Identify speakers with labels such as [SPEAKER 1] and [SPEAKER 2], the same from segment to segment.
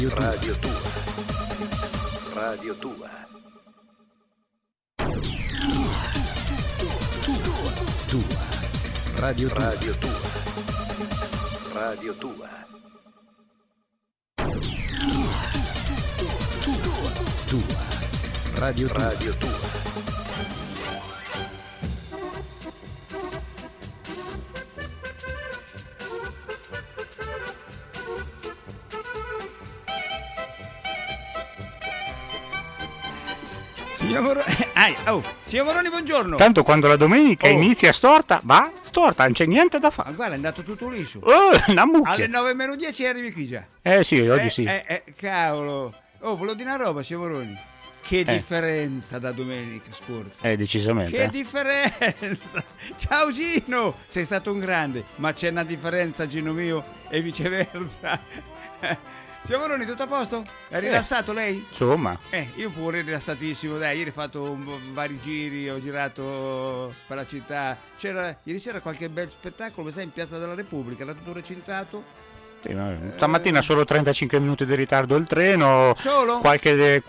[SPEAKER 1] Radio Tua. Radio Tua. Radio Tua. Radio Tua. Radio Tua. Radio Tua. Radio Tua.
[SPEAKER 2] Signor Moroni, buongiorno.
[SPEAKER 3] Tanto quando la domenica inizia storta, va storta, non c'è niente da fare.
[SPEAKER 2] Ma guarda, è andato tutto liscio.
[SPEAKER 3] Una mucchia.
[SPEAKER 2] Alle 9:10 arrivi qui già.
[SPEAKER 3] Sì, oggi sì.
[SPEAKER 2] Cavolo. Volevo dire una roba, signor Moroni. Che differenza da domenica scorsa.
[SPEAKER 3] Decisamente.
[SPEAKER 2] Che differenza. Ciao Gino, sei stato un grande. Ma c'è una differenza, Gino mio, e viceversa. Signor Moroni, tutto a posto? È rilassato lei?
[SPEAKER 3] Insomma.
[SPEAKER 2] Io pure rilassatissimo, dai, ieri ho fatto vari giri, ho girato per la città. Ieri sera qualche bel spettacolo, sai, in Piazza della Repubblica, era tutto recintato.
[SPEAKER 3] Sì, stamattina solo 35 minuti di ritardo il treno.
[SPEAKER 2] Solo?
[SPEAKER 3] Qualche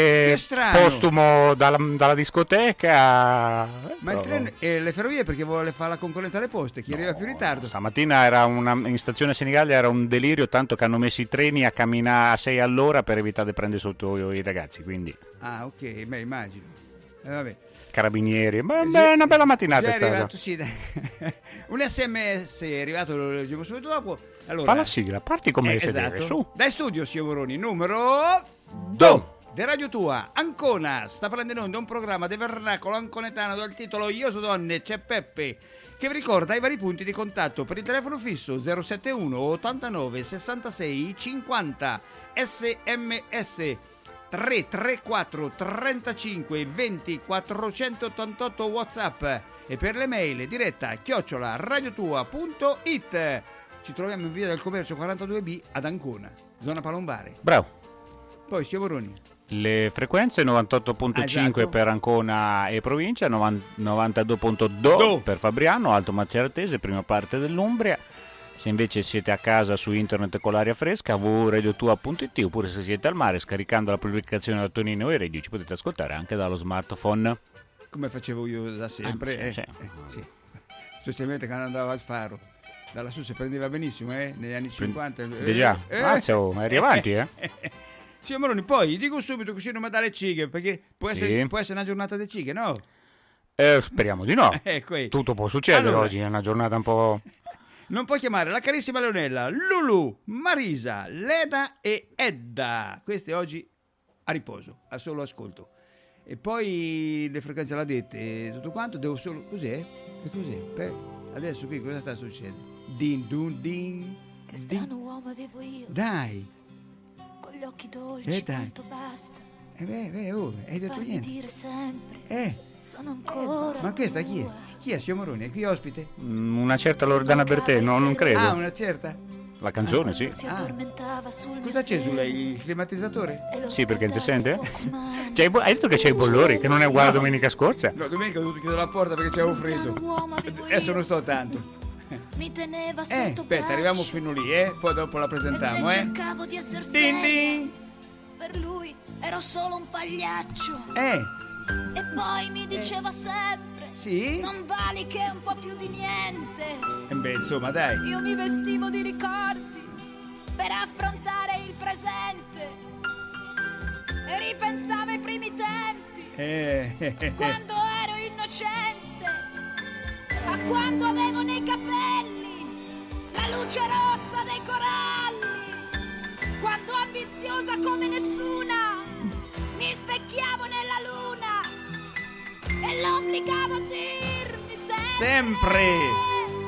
[SPEAKER 3] postumo dalla discoteca.
[SPEAKER 2] Ma il treno e le ferrovie perché vuole fare la concorrenza alle poste, chi arriva più in ritardo.
[SPEAKER 3] Stamattina era in stazione Senigallia era un delirio, tanto che hanno messo i treni a camminare a 6 all'ora per evitare di prendere sotto i ragazzi, quindi.
[SPEAKER 2] Ah, ok, beh, immagino. Vabbè.
[SPEAKER 3] Carabinieri, ma è una bella mattinata
[SPEAKER 2] è arrivato, sì, dai. Un SMS è arrivato, lo leggiamo subito dopo. Allora,
[SPEAKER 3] fa la sigla, parti come
[SPEAKER 2] esatto.
[SPEAKER 3] Su.
[SPEAKER 2] Dai studio, signor Moroni, numero 2 di Radio Tua, Ancona, sta prendendo in onda un programma di vernacolo anconetano dal titolo Io so donne, c'è Peppe, che vi ricorda i vari punti di contatto per il telefono fisso 071 89 66 50 SMS 334 35 20 488 WhatsApp e per le mail diretta @radiotua.it. Ci troviamo in via del Commercio 42B ad Ancona, zona Palombare.
[SPEAKER 3] Bravo.
[SPEAKER 2] Poi signor Moroni.
[SPEAKER 3] Le frequenze 98.5
[SPEAKER 2] esatto.
[SPEAKER 3] per Ancona e provincia, 92.2 per Fabriano, Alto Maceratese, prima parte dell'Umbria. Se invece siete a casa su internet con l'aria fresca, www.radiotua.it, oppure se siete al mare scaricando l'applicazione da Tonino e Radio ci potete ascoltare anche dallo smartphone.
[SPEAKER 2] Come facevo io da sempre, sì. Specialmente quando andavo al faro. Da lassù si prendeva benissimo, negli anni 50.
[SPEAKER 3] Già, eri avanti,
[SPEAKER 2] Signor Moroni, poi dico subito così non mi dà le cighe, perché può essere una giornata di cighe, no?
[SPEAKER 3] Speriamo di no.
[SPEAKER 2] Ecco.
[SPEAKER 3] Tutto può succedere oggi, è una giornata un po'.
[SPEAKER 2] Non puoi chiamare la carissima Leonella, Lulu, Marisa, Leda e Edda. Queste oggi a riposo, a solo ascolto. E poi le frequenze l'ha dette, tutto quanto, devo solo. Cos'è? E cos'è? Adesso qui cosa sta succedendo? Din dun din.
[SPEAKER 4] Che strano uomo avevo io.
[SPEAKER 2] Dai.
[SPEAKER 4] Con gli occhi dolci, quanto basta.
[SPEAKER 2] Hai detto
[SPEAKER 4] farmi
[SPEAKER 2] niente.
[SPEAKER 4] dire sempre. Sono ancora.
[SPEAKER 2] Ma questa chi è? Chi è, signor Moroni? È qui ospite?
[SPEAKER 3] Una certa Loredana Bertè, no, non credo.
[SPEAKER 2] Ah, una certa?
[SPEAKER 3] La canzone, sì.
[SPEAKER 2] Cosa c'è su lei? Il climatizzatore?
[SPEAKER 3] Sì, perché non si sente? Hai detto che c'è i bollori, che non è uguale a domenica scorsa?
[SPEAKER 2] No, domenica ho dovuto chiudere la porta perché c'avevo freddo. Adesso non sto tanto. Aspetta, arriviamo fino lì, poi dopo la presentiamo,
[SPEAKER 4] cercavo di essere seria. Per lui ero solo un pagliaccio. E poi mi diceva sempre:
[SPEAKER 2] sì?
[SPEAKER 4] Non vali che un po' più di niente.
[SPEAKER 2] Insomma, dai.
[SPEAKER 4] Io mi vestivo di ricordi per affrontare il presente e ripensavo ai primi tempi, quando ero innocente, a quando avevo nei capelli la luce rossa dei coralli, quando ambiziosa come nessuna mi specchiavo nella luna e l'obbligavo a dirmi sempre.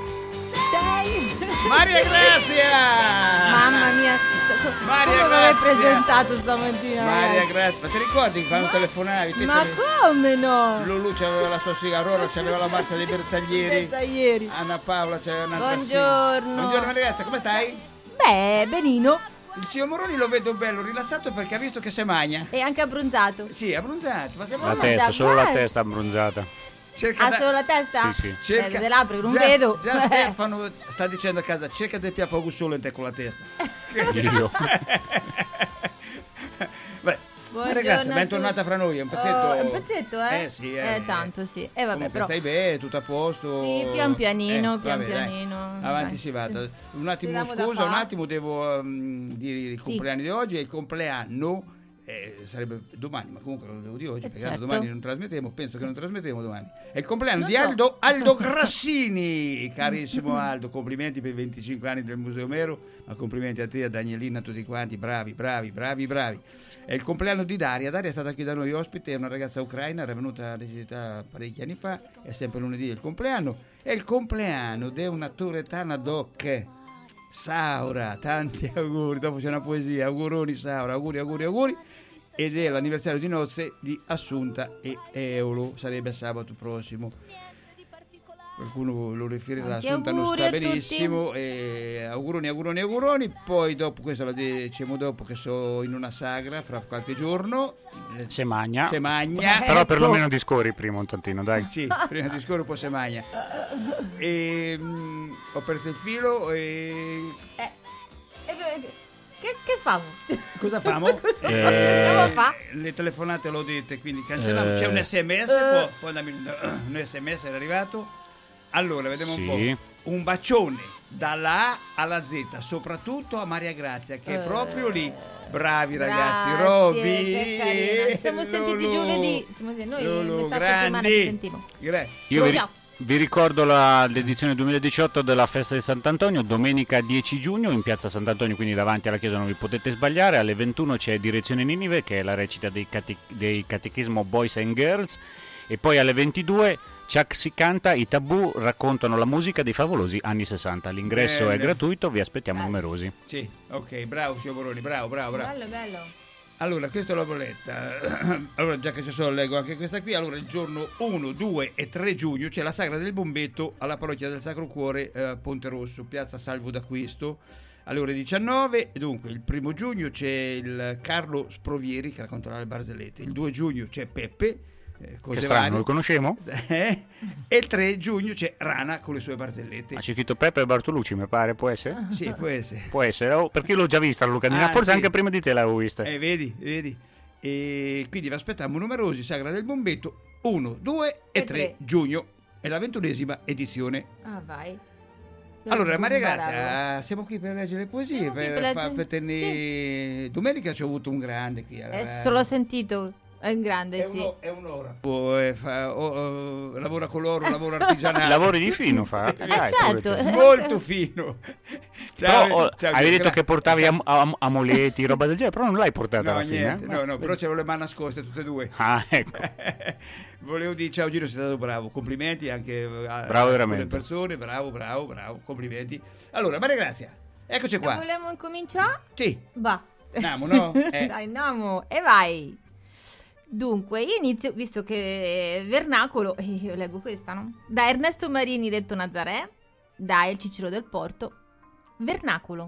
[SPEAKER 2] Maria Grazia!
[SPEAKER 5] Mamma mia,
[SPEAKER 2] Maria
[SPEAKER 5] come
[SPEAKER 2] Grazia!
[SPEAKER 5] l'hai presentato stamattina?
[SPEAKER 2] Maria Grazia, ma ti ricordi quando telefonavi?
[SPEAKER 5] Ma come no?
[SPEAKER 2] Lulu c'aveva la sua sigla, Aurora c'aveva la massa dei bersaglieri. Anna Paola c'aveva un'altra
[SPEAKER 5] Buongiorno.
[SPEAKER 2] Buongiorno Maria Grazia, come stai?
[SPEAKER 5] Beh, benino.
[SPEAKER 2] Il signor Moroni lo vedo bello, rilassato perché ha visto che se magna.
[SPEAKER 5] E anche abbronzato.
[SPEAKER 2] Sì, abbronzato. Ma
[SPEAKER 3] la testa, solo la testa abbronzata.
[SPEAKER 5] Solo la testa?
[SPEAKER 3] Sì.
[SPEAKER 2] Cerca
[SPEAKER 5] le labbra, non vedo.
[SPEAKER 2] Già Stefano sta dicendo a casa, cerca del piappo solo in te con la testa.
[SPEAKER 3] Io.
[SPEAKER 2] ragazza, bentornata fra noi, è un pezzetto.
[SPEAKER 5] È un pezzetto, eh?
[SPEAKER 2] Sì,
[SPEAKER 5] tanto, sì. Vabbè,
[SPEAKER 2] comunque
[SPEAKER 5] però.
[SPEAKER 2] stai bene, tutto a posto?
[SPEAKER 5] Sì, pian pianino,
[SPEAKER 2] vabbè,
[SPEAKER 5] pianino.
[SPEAKER 2] Avanti
[SPEAKER 5] Dai,
[SPEAKER 2] si vada.
[SPEAKER 5] sì.
[SPEAKER 2] Un attimo,
[SPEAKER 5] Vediamo da
[SPEAKER 2] scusa,
[SPEAKER 5] qua.
[SPEAKER 2] un attimo, devo dire il compleanno di oggi. È il compleanno, sarebbe domani, ma comunque lo devo dire oggi, perché
[SPEAKER 5] certo.
[SPEAKER 2] domani non trasmettiamo, penso che non trasmetteremo domani. È il compleanno
[SPEAKER 5] Non
[SPEAKER 2] di
[SPEAKER 5] so.
[SPEAKER 2] Aldo Grassini, carissimo Aldo, complimenti per i 25 anni del Museo Mero, ma complimenti a te, a Danielina, a tutti quanti, bravi. È il compleanno di Daria. Daria è stata qui da noi ospite, è una ragazza ucraina, era venuta a visitare parecchi anni fa, è sempre lunedì il compleanno. È il compleanno di una turetana doc, Saura, tanti auguri, dopo c'è una poesia, auguroni Saura, auguri, ed è l'anniversario di nozze di Assunta e Eolo, sarebbe sabato prossimo. Qualcuno lo riferirà,
[SPEAKER 5] Tanti
[SPEAKER 2] Assunta non
[SPEAKER 5] auguri
[SPEAKER 2] sta
[SPEAKER 5] a tutti.
[SPEAKER 2] benissimo, auguroni, poi dopo questo lo diciamo dopo che sono in una sagra fra qualche giorno.
[SPEAKER 3] Se magna.
[SPEAKER 2] Però
[SPEAKER 3] Però perlomeno discorri prima un tantino, dai.
[SPEAKER 2] sì, prima di scorrere poi se magna. Ho perso il filo
[SPEAKER 5] Che famo?
[SPEAKER 2] cosa famo?
[SPEAKER 5] Andiamo a fa?
[SPEAKER 2] Le telefonate l'ho dette, quindi cancelliamo. C'è un sms, può darmi un sms, era arrivato. Allora, vediamo un po'. Un bacione dalla A alla Z, soprattutto a Maria Grazia, che è proprio lì. Bravi ragazzi,
[SPEAKER 5] Grazie,
[SPEAKER 2] Roby.
[SPEAKER 5] che carino. Ci siamo sentiti giovedì. Noi
[SPEAKER 2] Lolo,
[SPEAKER 5] metà settimana ci sentiamo.
[SPEAKER 3] Io
[SPEAKER 5] Ciao.
[SPEAKER 3] vi ricordo l'edizione 2018 della festa di Sant'Antonio, domenica 10 giugno in piazza Sant'Antonio, quindi davanti alla chiesa non vi potete sbagliare. Alle 21 c'è Direzione Ninive, che è la recita dei catechismo Boys and Girls, e poi alle 22 Chuck si canta, i Tabù raccontano la musica dei favolosi anni 60. L'ingresso è gratuito, vi aspettiamo numerosi.
[SPEAKER 2] Sì, ok, bravo signor Boroni, bravo.
[SPEAKER 5] Bello.
[SPEAKER 2] Allora, questa è la bolletta. Allora, già che ci sono, leggo anche questa qui. Allora, il giorno 1, 2 e 3 giugno c'è la sagra del Bombetto alla parrocchia del Sacro Cuore, Ponte Rosso, piazza Salvo d'Acquisto, alle ore 19. E dunque, il 1 giugno c'è il Carlo Sprovieri che racconterà le barzellette. Il 2 giugno c'è Peppe.
[SPEAKER 3] Che strano, lo conoscemo?
[SPEAKER 2] E il 3 giugno c'è Rana con le sue barzellette.
[SPEAKER 3] Ha scritto Peppe e Bartolucci, mi pare, può essere?
[SPEAKER 2] Sì, può essere.
[SPEAKER 3] Può essere, perché l'ho già vista la Lucandina, forse
[SPEAKER 2] sì.
[SPEAKER 3] anche prima di te l'avevo vista.
[SPEAKER 2] Vedi. E quindi vi aspettiamo numerosi, sagra del Bombetto, 1, 2 e 3 giugno. È la 21ª edizione.
[SPEAKER 5] Ah, vai.
[SPEAKER 2] Allora, Maria Grazia, siamo qui per leggere le poesie,
[SPEAKER 5] Siamo qui per leggere-
[SPEAKER 2] per tenere... Domenica ci ho avuto un grande qui alla
[SPEAKER 5] Adesso l'ho sentito. È in grande, sì.
[SPEAKER 2] È un'ora. Lavora con l'oro, lavoro artigianale.
[SPEAKER 3] Lavori di fino fa? Dai,
[SPEAKER 5] certo.
[SPEAKER 2] Molto fino.
[SPEAKER 3] Però
[SPEAKER 2] ciao,
[SPEAKER 3] avevi detto
[SPEAKER 2] gra-
[SPEAKER 3] che portavi amuleti, roba del genere, però non l'hai portata
[SPEAKER 2] No,
[SPEAKER 3] alla fine.
[SPEAKER 2] niente, no, però c'erano le mani nascoste tutte e due.
[SPEAKER 3] Ah, ecco.
[SPEAKER 2] Volevo dire ciao Gino, sei stato bravo, complimenti anche
[SPEAKER 3] Bravo
[SPEAKER 2] a
[SPEAKER 3] veramente.
[SPEAKER 2] le persone, bravo, complimenti. Allora, Maria Grazia, eccoci qua.
[SPEAKER 5] Vogliamo incominciare?
[SPEAKER 2] Sì,
[SPEAKER 5] Va.
[SPEAKER 2] andiamo, no?
[SPEAKER 5] Dai, andiamo e vai. Dunque, io inizio, visto che è vernacolo, io leggo questa, no? Da Ernesto Marini detto Nazaré, da Il Cicero del Porto, vernacolo.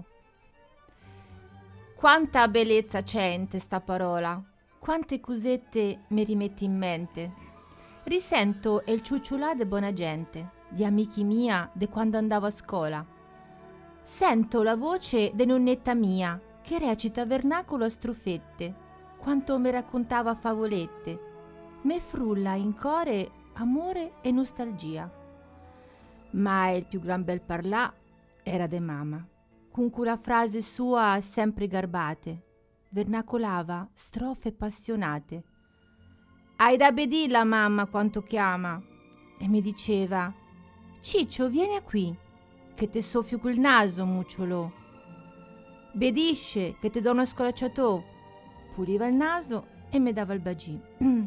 [SPEAKER 5] Quanta bellezza c'è in sta parola, quante cosette mi rimetti in mente. Risento il ciucciulà de buona gente, di amici mia de quando andavo a scuola. Sento la voce de nonnetta mia, che recita vernacolo a strufette, quanto mi raccontava favolette, me frulla in core amore e nostalgia. Ma il più gran bel parlà era de mamma, con cui la frase sua sempre garbate, vernacolava strofe passionate. Hai da bedì la mamma quanto chiama, e mi diceva, Ciccio vieni qui, che te soffio col naso mucciolo. Bedisce che te do uno scolacciatò. Puliva il naso e mi dava il bagì.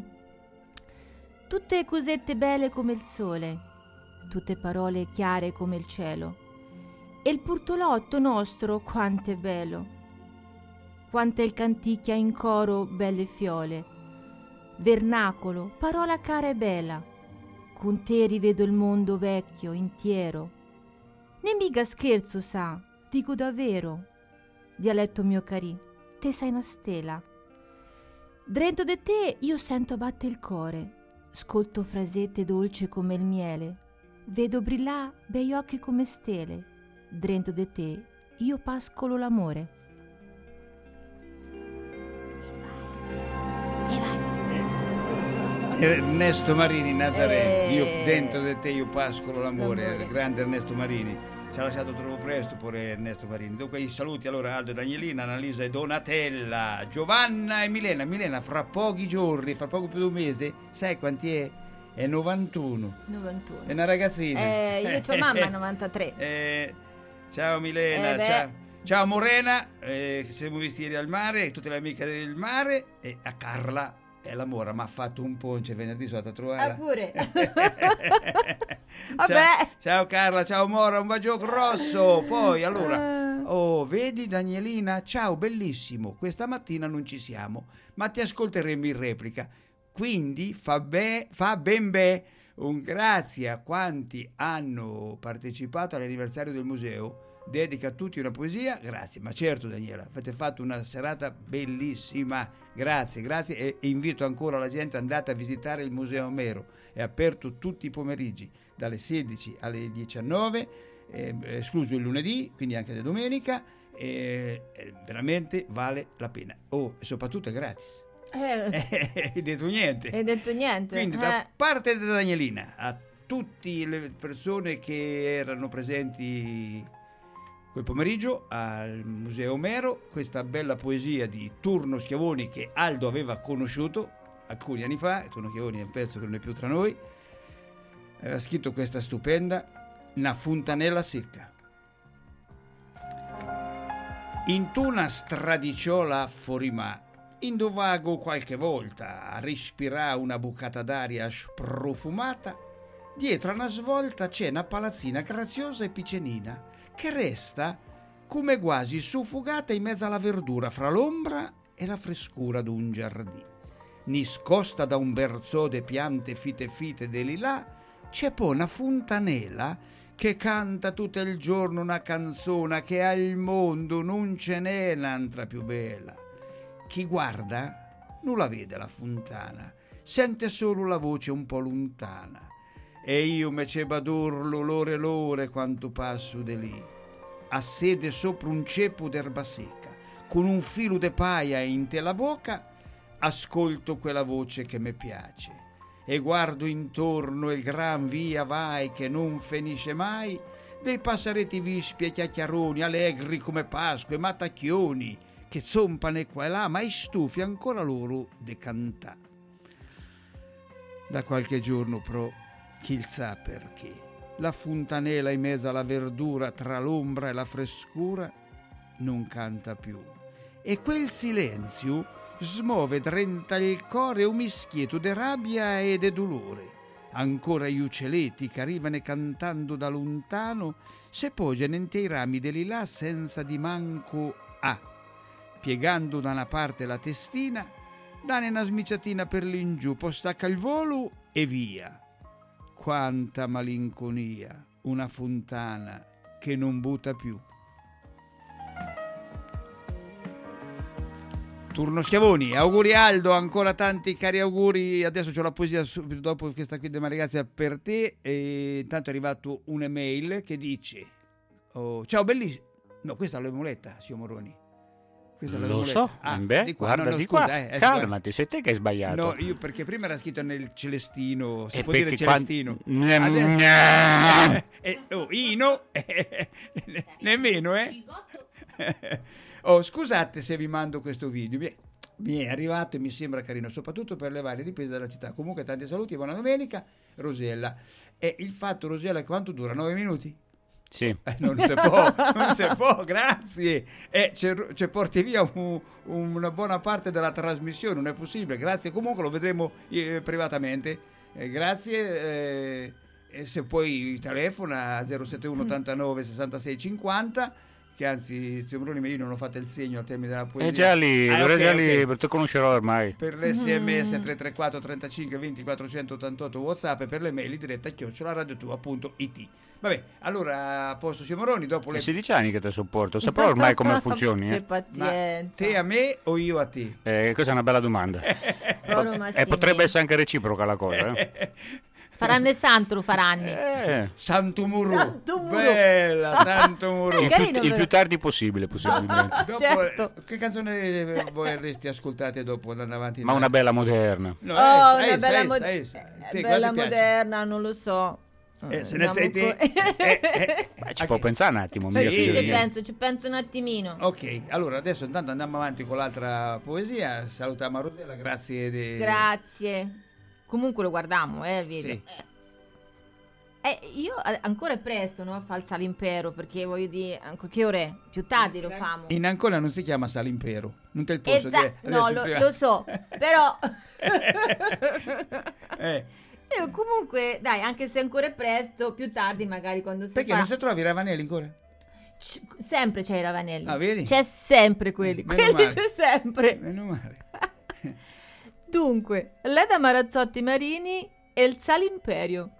[SPEAKER 5] Tutte cosette belle come il sole, tutte parole chiare come il cielo. E il purtolotto nostro quanto è bello, quanto il canticchia in coro belle fiole. Vernacolo, parola cara e bella, con te rivedo il mondo vecchio, intiero. Ne mica scherzo sa, dico davvero, dialetto mio carì, te sei una stela. Drento de te io sento batte il core, scolto frasette dolce come il miele, vedo brillà bei occhi come stele, drento de te io pascolo l'amore.
[SPEAKER 2] Ernesto Marini, Nazaré. Io dentro di te io pascolo l'amore. Il grande Ernesto Marini. Ci ha lasciato troppo presto pure Ernesto Marini. Dunque i saluti allora Aldo, Danielina, Annalisa e Donatella, Giovanna e Milena. Milena fra pochi giorni, fra poco più di un mese, sai quanti è? È 91. È una ragazzina.
[SPEAKER 5] Io c'ho mamma 93.
[SPEAKER 2] Ciao Milena, ciao Morena, che siamo visti ieri al mare, tutte le amiche del mare, e a Carla e l'amore mi ha fatto un ponce venerdì, sono andato a trovare.
[SPEAKER 5] Pure.
[SPEAKER 2] Ciao Carla, ciao Mora, un bacio grosso. Poi allora, vedi Danielina, ciao, bellissimo, questa mattina non ci siamo, ma ti ascolteremo in replica. Quindi fa ben be. Un grazie a quanti hanno partecipato all'anniversario del museo. Dedica a tutti una poesia, grazie. Ma certo Daniela, avete fatto una serata bellissima, grazie e invito ancora la gente, andate a visitare il Museo Omero, è aperto tutti i pomeriggi dalle 16 alle 19, escluso il lunedì, quindi anche la domenica, veramente vale la pena. E soprattutto è gratis. Hai detto niente. Quindi da parte di Danielina a tutte le persone che erano presenti quel pomeriggio al Museo Omero, questa bella poesia di Turno Schiavoni che Aldo aveva conosciuto alcuni anni fa. Turno Schiavoni è un pezzo che non è più tra noi, aveva scritto questa stupenda Una fontanella secca. In una stradiciola fuorimà indovago qualche volta a respirare una bucata d'aria sprofumata. Dietro a una svolta c'è una palazzina graziosa e piccenina che resta come quasi soffocata in mezzo alla verdura fra l'ombra e la frescura d'un giardino. Niscosta da un berzò de piante fite de lilà c'è poi una fontanella che canta tutto il giorno una canzone che al mondo non ce n'è un'altra più bella. Chi guarda non la vede la fontana, sente solo la voce un po' lontana. E io me ce badur l'olore quanto passo de lì. A sede sopra un ceppo d'erba secca, con un filo de paia in te la bocca, ascolto quella voce che mi piace. E guardo intorno il gran via vai che non finisce mai, dei passaretti vispi e chiacchieroni, allegri come Pasqua e matacchioni, che zompano qua e là, ma i stufi ancora loro de cantà. Da qualche giorno pro, chi sa perché, la fontanella in mezzo alla verdura tra l'ombra e la frescura non canta più. E quel silenzio smuove drenta il cuore un mischietto de rabbia e de dolore. Ancora gli uccelletti che arrivano cantando da lontano se poggiano in te i rami de lilà senza di manco piegando da una parte la testina, dane una smiciatina per l'ingiù, poi stacca il volo e via. Quanta malinconia, una fontana che non butta più. Turno Schiavoni, auguri Aldo, ancora tanti cari auguri. Adesso c'ho la poesia subito dopo questa qui di Marigazia per te. E intanto è arrivato un'email che dice: ciao bellissimo. No, questa è l'emoletta, signor Moroni.
[SPEAKER 3] Lo so, guarda di qua, calmati, sei te che hai sbagliato.
[SPEAKER 2] No, io perché prima era scritto nel Celestino, si può dire Celestino. Ino, nemmeno, scusate se vi mando questo video, mi è arrivato e mi sembra carino, soprattutto per le varie riprese della città. Comunque tanti saluti e buona domenica, Rosella. E il fatto, Rosella, quanto dura? 9 minuti?
[SPEAKER 3] Sì.
[SPEAKER 2] Non si può, grazie. Ci porti via una buona parte della trasmissione, non è possibile. Grazie, comunque lo vedremo privatamente. Grazie. E se poi telefona a 071 89 66 50, che anzi, signor Bruni, io non ho fatto il segno al termine della poesia.
[SPEAKER 3] È già lì, okay. Te conoscerò ormai.
[SPEAKER 2] Per l'SMS 334 35 20 488 WhatsApp e per le mail diretta @radiotua.it. Vabbè, allora a posto signor Moroni, dopo le
[SPEAKER 3] 16 anni che te sopporto, saprò ormai come funzioni.
[SPEAKER 5] Che pazienza.
[SPEAKER 2] Ma te a me o io a te?
[SPEAKER 3] Questa è una bella domanda. Potrebbe essere anche reciproca la cosa.
[SPEAKER 5] Faranno santo, lo faranno.
[SPEAKER 2] Santo Muru.
[SPEAKER 5] Santo Muru.
[SPEAKER 2] Bella, Santo Muru.
[SPEAKER 3] Il più tardi possibile, possibilmente.
[SPEAKER 2] Dopo,
[SPEAKER 5] certo.
[SPEAKER 2] Che canzone vorresti ascoltate dopo andando avanti?
[SPEAKER 3] Ma una bella moderna.
[SPEAKER 2] No,
[SPEAKER 5] una bella
[SPEAKER 2] bella
[SPEAKER 5] moderna, non lo so.
[SPEAKER 2] Se ne sei te.
[SPEAKER 3] Ci può pensare un attimo.
[SPEAKER 2] Sì,
[SPEAKER 3] mia
[SPEAKER 2] sì,
[SPEAKER 3] figliola.
[SPEAKER 5] ci penso un attimino.
[SPEAKER 2] Ok, allora adesso intanto andiamo avanti con l'altra poesia. Salutiamo Rosella, grazie.
[SPEAKER 5] Grazie. Comunque lo guardiamo, il video.
[SPEAKER 2] Sì.
[SPEAKER 5] Io ancora è presto, no? A fare il Salimpero, perché voglio dire, che ore è? Più tardi lo famo.
[SPEAKER 2] In Ancona non si chiama Salimpero, non te il posso dire.
[SPEAKER 5] No, lo so, però
[SPEAKER 2] Io
[SPEAKER 5] comunque, dai, anche se ancora è presto, più tardi magari quando si
[SPEAKER 2] perché
[SPEAKER 5] fa...
[SPEAKER 2] non si trovi i Ravanelli ancora?
[SPEAKER 5] Sempre c'è i Ravanelli.
[SPEAKER 2] Ah, vedi?
[SPEAKER 5] C'è sempre quelli
[SPEAKER 2] Meno male.
[SPEAKER 5] c'è sempre.
[SPEAKER 2] Meno male.
[SPEAKER 5] Dunque, Leda Marazzotti Marini e il Salimperio.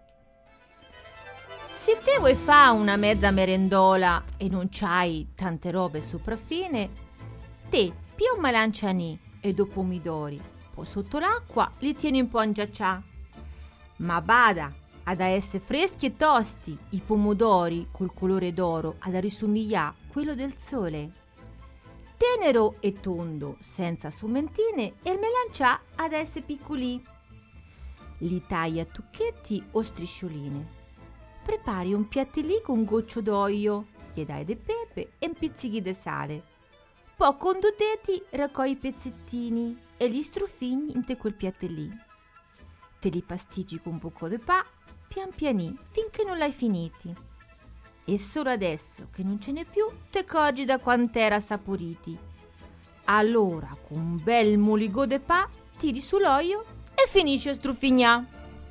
[SPEAKER 5] Se te vuoi fa una mezza merendola e non c'hai tante robe sopraffine, te pia un malancianì e due pomidori, poi sotto l'acqua li tieni un po' in giaccià. Ma bada ad essere freschi e tosti i pomodori col colore d'oro ad risomigliare quello del sole. Tenero e tondo, senza sumentine, e il melancià ad essere piccoli. Li tagli a tucchetti o striscioline. Prepari un piattelì con un goccio d'olio, gli dai del pepe e un pizzichi di sale. Poi con due denti raccogli i pezzettini e li strofigni in te quel piattelì. Te li pasticci con un poco di pa, pian pianì, finché non l'hai finiti. E solo adesso che non ce n'è più, te accorgi da quant'era saporiti. Allora, con un bel moligò de pa, tiri sull'olio e finisci a struffignà.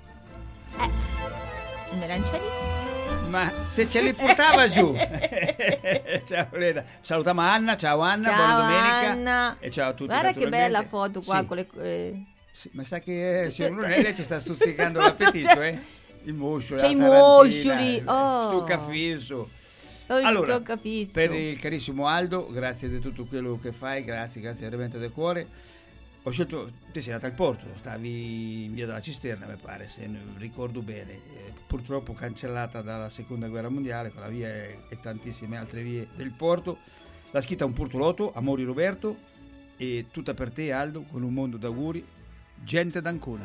[SPEAKER 5] Il melancianino.
[SPEAKER 2] Ma se ce li portava giù. Ciao Leda. Salutiamo Anna, ciao Anna,
[SPEAKER 5] Ciao,
[SPEAKER 2] buona domenica.
[SPEAKER 5] Anna.
[SPEAKER 2] E ciao a tutti.
[SPEAKER 5] Guarda che
[SPEAKER 2] naturalmente.
[SPEAKER 5] bella foto qua
[SPEAKER 2] Sì.
[SPEAKER 5] con le...
[SPEAKER 2] Sì, ma sa che signor Brunelli ci sta stuzzicando l'appetito, I muscoli,
[SPEAKER 5] C'è
[SPEAKER 2] la
[SPEAKER 5] i
[SPEAKER 2] tarantina,
[SPEAKER 5] muscoli, oh.
[SPEAKER 2] Stuccafisso.
[SPEAKER 5] Oh,
[SPEAKER 2] Allora,
[SPEAKER 5] stuccafisso.
[SPEAKER 2] per il carissimo Aldo, grazie di tutto quello che fai, grazie veramente del cuore. Ho scelto, te sei andata al porto, stavi in via della Cisterna, mi pare, se non ricordo bene. Purtroppo cancellata dalla seconda guerra mondiale, quella via e tantissime altre vie del porto. La scritta un portolotto, Amori Roberto, e tutta per te Aldo, con un mondo d'auguri. Gente d'Ancona.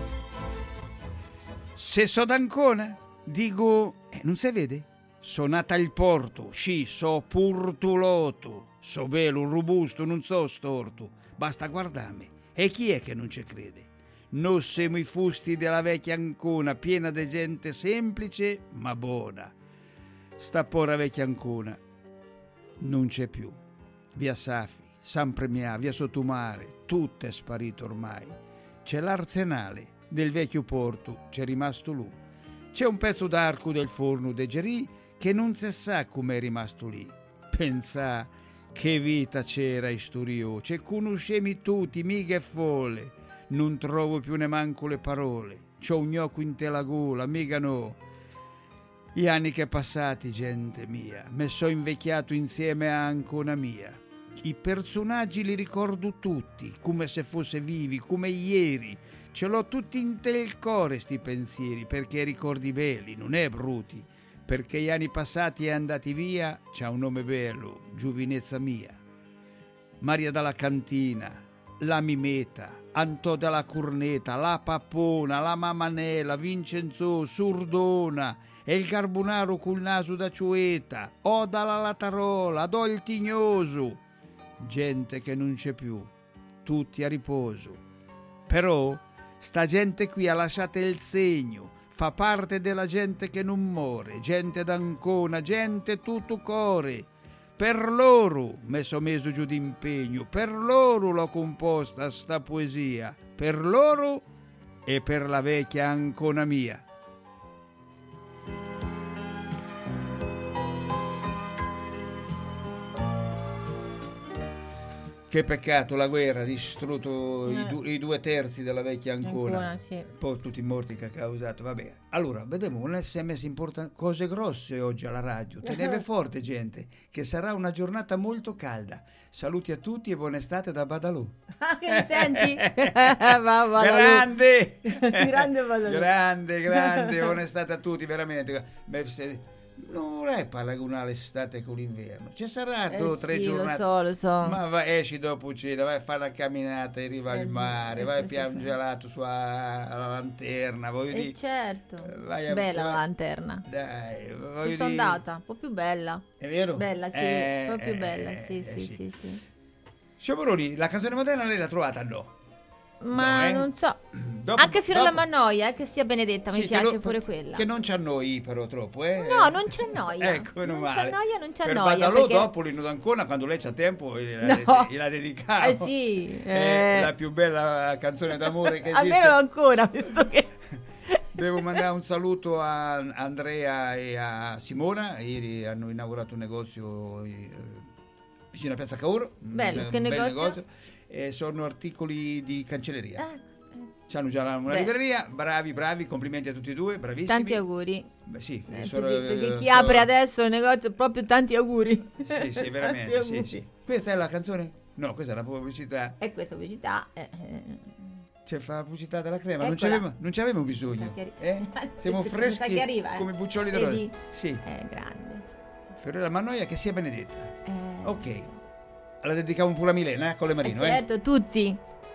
[SPEAKER 2] Se so d'Ancona, dico, non si vede? So nata al porto, sì, so portolotto, so bello, robusto, non so storto, basta guardarmi. E chi è che non ci crede? Noi siamo i fusti della vecchia Ancona, piena di gente semplice ma buona. Sta pora vecchia Ancona non c'è più. Via Safi, San Premià, via Sottomare, tutto è sparito ormai. C'è l'arsenale del vecchio porto, c'è rimasto lui. C'è un pezzo d'arco del forno de Gerì che non si sa com'è rimasto lì. Pensa che vita c'era in sto Rio, ci conoscemi tutti, mica e folle. Non trovo più ne manco le parole. C'ho un gnocco in te la gola, mica no. Gli anni che passati, gente mia, me so invecchiato insieme a Ancona mia. I personaggi li ricordo tutti, come se fosse vivi, come ieri. Ce l'ho tutti in te il cuore sti pensieri, perché ricordi belli, non è brutti. Perché gli anni passati e andati via, c'ha un nome bello, giovinezza mia. Maria dalla Cantina, la Mimeta, Antò della Corneta, la Pappona, la Mamanella, Vincenzo, Surdona, e il Carbonaro col naso da ciueta, Oda la Latarola, Do il Tignoso. Gente che non c'è più, tutti a riposo. Però sta gente qui ha lasciato il segno, fa parte della gente che non muore, gente d'Ancona, gente tutto core. Per loro me so messo giù d'impegno, per loro l'ho composta sta poesia, per loro e per la vecchia Ancona mia. Che peccato, la guerra ha distrutto i 2/3 della vecchia Ancona.
[SPEAKER 5] Sì.
[SPEAKER 2] Poi tutti i morti che ha causato. Vabbè, allora vediamo un SMS importante, cose grosse oggi alla radio. Tenete forte, gente, che sarà una giornata molto calda. Saluti a tutti e buona estate da Badalò.
[SPEAKER 5] Che mi senti?
[SPEAKER 2] Grande!
[SPEAKER 5] Grande
[SPEAKER 2] buona estate a tutti, veramente. Non vorrei paragonare l'estate con l'inverno. Ci sarà 2 o 3 giornate.
[SPEAKER 5] Lo so.
[SPEAKER 2] Ma esci dopo cena, vai a fare una camminata in riva al mare, vai a piare un gelato alla lanterna, voglio dire.
[SPEAKER 5] Certo.
[SPEAKER 2] Bella
[SPEAKER 5] la lanterna.
[SPEAKER 2] Dai,
[SPEAKER 5] ci sono andata, un po' più bella.
[SPEAKER 2] È vero?
[SPEAKER 5] Bella, sì, un po' più bella, sì.
[SPEAKER 2] Sciaboroni, la canzone moderna lei l'ha trovata? No.
[SPEAKER 5] Ma non so. Anche Fiore alla Mannoia, che sia benedetta, mi piace pure quella.
[SPEAKER 2] Che non ci annoi però troppo,
[SPEAKER 5] No, non c'è noia.
[SPEAKER 2] Ecco, non
[SPEAKER 5] c'è
[SPEAKER 2] per
[SPEAKER 5] noia.
[SPEAKER 2] Badalò perché... dopo l'Inno d'Ancona, quando lei c'ha tempo, gliela dedicavo.
[SPEAKER 5] Sì.
[SPEAKER 2] È la più bella canzone d'amore che esiste.
[SPEAKER 5] Almeno ancora, visto che...
[SPEAKER 2] Devo mandare un saluto a Andrea e a Simona. Ieri hanno inaugurato un negozio vicino a Piazza Cavour.
[SPEAKER 5] Bello, che negozio?
[SPEAKER 2] Sono articoli di cancelleria. C'hanno già una libreria, bravi, complimenti a tutti e due, bravissimi.
[SPEAKER 5] Tanti auguri.
[SPEAKER 2] Beh, sì,
[SPEAKER 5] perché chi apre adesso il negozio, proprio tanti auguri.
[SPEAKER 2] Sì, veramente, sì. Questa è la canzone? No, questa è la pubblicità.
[SPEAKER 5] E questa pubblicità
[SPEAKER 2] C'è fa la pubblicità della crema, non ci avevamo bisogno. Siamo freschi come buccioli d'oro. Sì.
[SPEAKER 5] Grande.
[SPEAKER 2] Fiorella Mannoia, che sia benedetta. Ok. La dedichiamo pure a Milena, con le Marino.
[SPEAKER 5] Certo, tutti.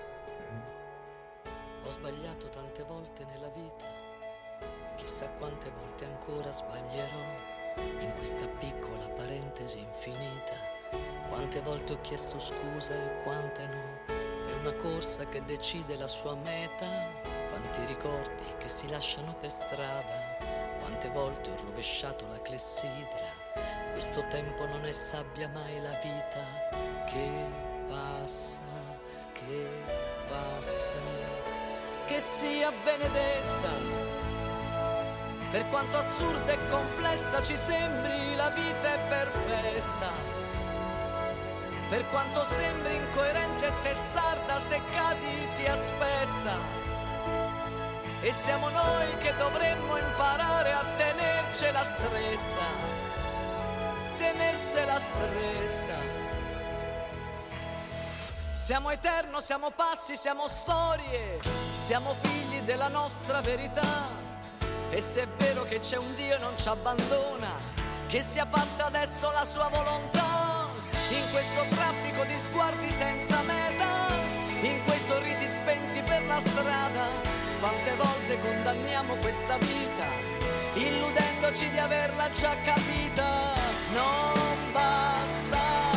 [SPEAKER 6] Ho sbagliato tante volte nella vita, chissà quante volte ancora sbaglierò in questa piccola parentesi infinita. Quante volte ho chiesto scusa e quante no, è una corsa che decide la sua meta. Quanti ricordi che si lasciano per strada, quante volte ho rovesciato la clessidra. Questo tempo non è sabbia mai la vita che passa, che sia benedetta. Per quanto assurda e complessa ci sembri, la vita è perfetta. Per quanto sembri incoerente e testarda, se cadi ti aspetta. E siamo noi che dovremmo imparare a tenercela stretta, tenersela stretta. Siamo eterno, siamo passi, siamo storie, siamo figli della nostra verità. E se è vero che c'è un Dio e non ci abbandona, che sia fatta adesso la sua volontà. In questo traffico di sguardi senza meta, in quei sorrisi spenti per la strada, quante volte condanniamo questa vita, illudendoci di averla già capita. Non basta,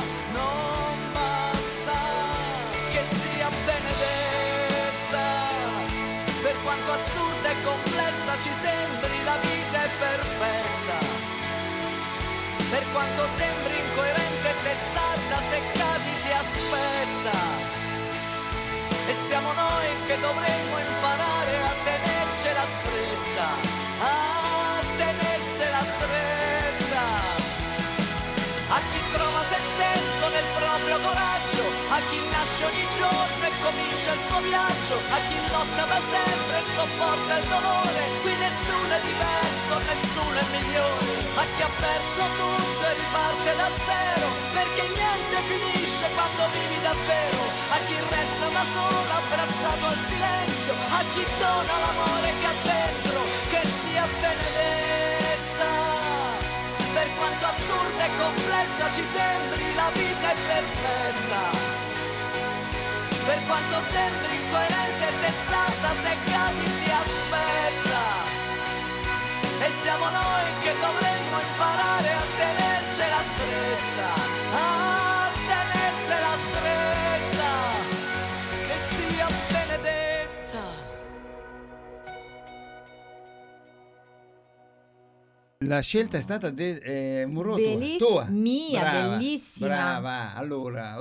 [SPEAKER 6] che sia benedetta. Per quanto assurda e complessa ci sembri, la vita è perfetta. Per quanto sembri incoerente e testarda, se cadi ti aspetta. E siamo noi che dovremmo imparare a tenercela stretta, a tenersela stretta. A chi trova se stesso nel proprio coraggio, a chi nasce ogni giorno e comincia il suo viaggio, a chi lotta da sempre e sopporta il dolore. Qui nessuno è diverso, nessuno è migliore. A chi ha perso tutto e riparte da zero, perché niente finisce quando vivi davvero. A chi resta da solo abbracciato al silenzio, a chi dona l'amore che ha dentro, che sia benedetta. Per quanto assurda e complessa ci sembri, la vita è perfetta. Per quanto sembri incoerente e testarda, se cadi ti aspetta. E siamo noi che dovremmo imparare a tenercela stretta, a tenersela stretta, che sia benedetta.
[SPEAKER 2] La scelta è stata tua.
[SPEAKER 5] Mia, brava, bellissima.
[SPEAKER 2] Brava, allora,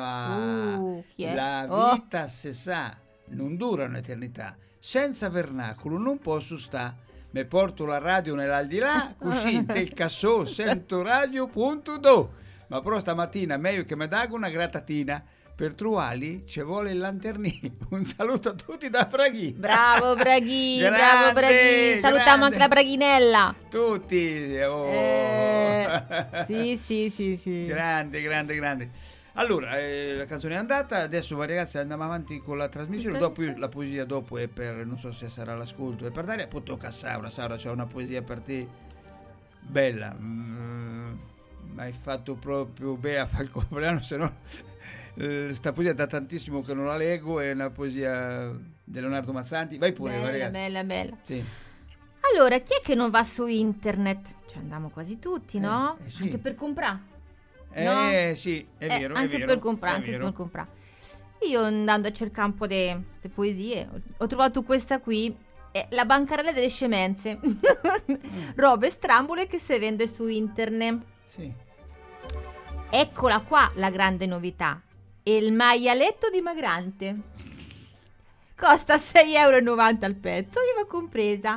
[SPEAKER 2] la vita se sa non dura un'eternità, senza vernacolo non posso sta. Me porto la radio nell'aldilà, così in tel cassò sento radio.do. Ma però stamattina meglio che mi dago una grattatina. Per Truali ci vuole il lanternino. Un saluto a tutti da Braghi.
[SPEAKER 5] Bravo Braghi, bravo Braghi. Salutiamo anche la Braghinella.
[SPEAKER 2] Tutti.
[SPEAKER 5] Sì.
[SPEAKER 2] Grande. Allora, la canzone è andata, adesso ragazzi andiamo avanti con la trasmissione, dopo la poesia dopo è per, non so se sarà l'ascolto, è per Daria, poi tocca a Saura. Saura, c'è una poesia per te bella, hai fatto proprio bene a fare il compleanno, se no sta poesia da tantissimo che non la leggo, è una poesia di Leonardo Mazzanti, vai pure ragazzi.
[SPEAKER 5] Bella.
[SPEAKER 2] Sì.
[SPEAKER 5] Allora, chi è che non va su internet? Cioè andiamo quasi tutti, no?
[SPEAKER 2] Sì.
[SPEAKER 5] Anche per comprare.
[SPEAKER 2] Sì, è vero,
[SPEAKER 5] anche
[SPEAKER 2] è vero.
[SPEAKER 5] per comprare,
[SPEAKER 2] è vero.
[SPEAKER 5] Io andando a cercare un po' di poesie ho trovato questa qui, la bancarella delle scemenze. Robe strambole che si vende su internet.
[SPEAKER 2] Sì.
[SPEAKER 5] Eccola qua la grande novità. Il maialetto dimagrante. Costa 6,90 € al pezzo, IVA compresa.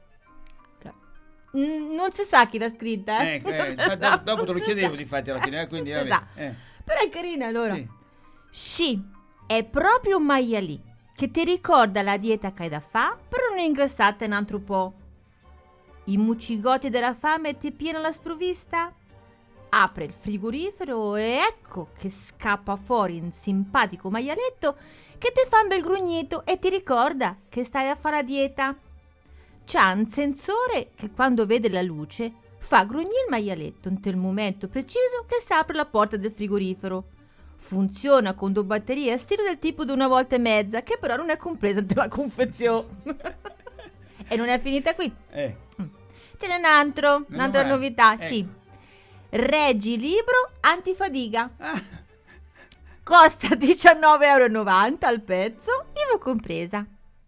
[SPEAKER 5] Non si sa chi l'ha scritta,
[SPEAKER 2] dopo te lo chiedevo di fatti alla fine, quindi
[SPEAKER 5] non si sa. Però è carina allora. Sì, è proprio un maialì che ti ricorda la dieta che hai da fa per non ingrassare un altro po'. I mucigoti della fame ti pieno la sprovvista? Apre il frigorifero e ecco che scappa fuori un simpatico maialetto che ti fa un bel grugnito e ti ricorda che stai a fare la dieta. C'ha un sensore che quando vede la luce fa grugnire il maialetto in quel momento preciso che si apre la porta del frigorifero. Funziona con 2 batterie a stiro del tipo di 1,5 volte che però non è compresa nella confezione. E non è finita qui. Ce n'è un'altra novità, sì. Reggi libro antifadiga. Costa 19,90 € al pezzo, IVA compresa.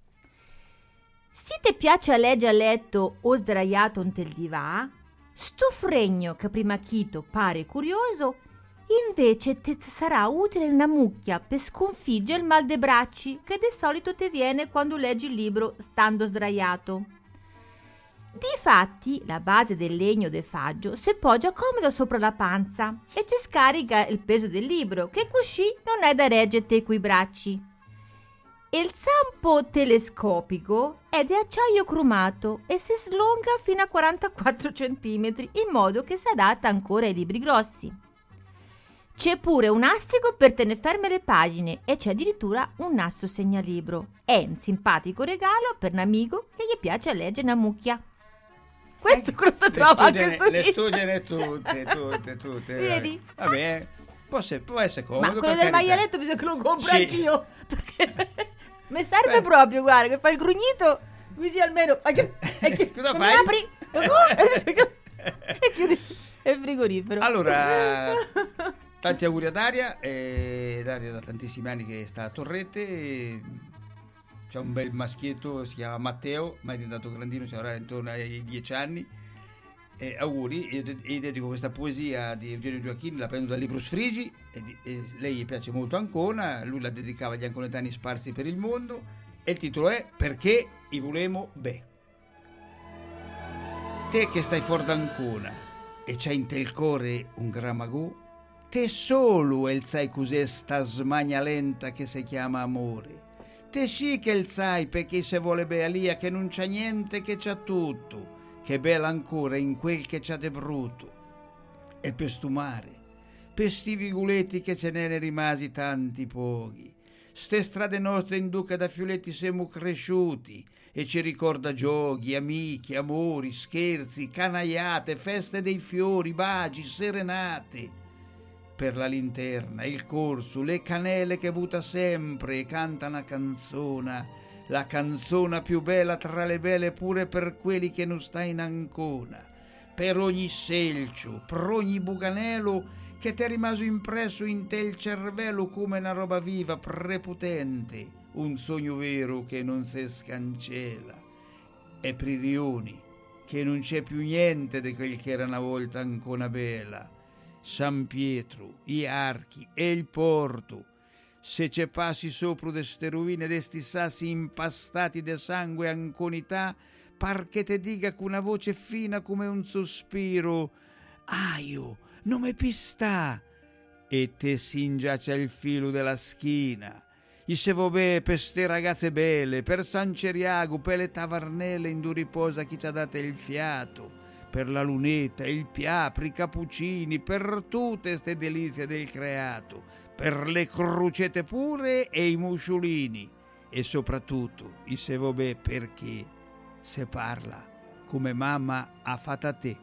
[SPEAKER 5] Se ti piace a leggere a letto o sdraiato in tel divà, sto fregno che prima chito pare curioso, invece ti sarà utile una mucchia per sconfiggere il mal dei bracci che di solito ti viene quando leggi il libro stando sdraiato. Difatti, la base del legno de faggio si poggia comodo sopra la panza e ci scarica il peso del libro, che così non è da reggere coi bracci. Il zampo telescopico è di acciaio cromato e si slunga fino a 44 cm in modo che si adatta ancora ai libri grossi. C'è pure un astico per tenere ferme le pagine e c'è addirittura un nastro segnalibro. È un simpatico regalo per un amico che gli piace leggere una mucchia. Questo cosa trova anche su
[SPEAKER 2] le studiano tutte.
[SPEAKER 5] Vedi?
[SPEAKER 2] Vabbè, può essere comodo.
[SPEAKER 5] Ma quello del maialetto bisogna che lo compro anch'io, perché mi serve proprio, guarda, che fa il grugnito, così almeno
[SPEAKER 2] cosa fai?
[SPEAKER 5] Apri e chiudi il frigorifero.
[SPEAKER 2] Allora, tanti auguri a Daria. Daria da tantissimi anni che sta a Torrette. C'è un bel maschietto, si chiama Matteo, ma è diventato grandino, avrà intorno ai 10 anni. Auguri, io dedico questa poesia di Eugenio Gioacchini, la prendo dal libro Sfrigi, e lei gli piace molto Ancona, lui la dedicava agli anconetani sparsi per il mondo, e il titolo è Perché i volemo be. Te che stai fuori d'Ancona e c'hai in te il cuore un gran magù, te solo il sai cos'è sta smania lenta che si chiama amore. Te sì che il sai perché se vuole bealia che non c'ha niente che c'ha tutto, che bella ancora in quel che c'ha de brutto. E per stumare, per sti viguletti che ce ne rimasi tanti pochi, ste strade nostre in duca da fioletti siamo cresciuti e ci ricorda giochi, amici, amori, scherzi, canaiate, feste dei fiori, baci, serenate. Per la linterna, il corso, le canele che butta sempre e canta una canzona, la canzona più bella tra le belle pure per quelli che non sta in Ancona, per ogni selcio, per ogni bucanelo che ti è rimasto impresso in te il cervello come una roba viva, prepotente, un sogno vero che non si scancella, e per i rioni che non c'è più niente di quel che era una volta Ancona bella. San Pietro, i archi e il porto, se ci passi sopra de ste rovine, de sti sassi impastati de sangue anconità, par che te dica con una voce fina come un sospiro, aio, non me pistà, e te si ingiace il filo della schina. Dicevo beh, per ste ragazze belle, per San Ceriago, per le tavernelle in due riposa chi ci ha dato il fiato, per la lunetta, il piapri, i cappuccini, per tutte ste delizie del creato, per le crocette pure e i musciolini, e soprattutto i se vabbè perché se parla come mamma ha fatto a te.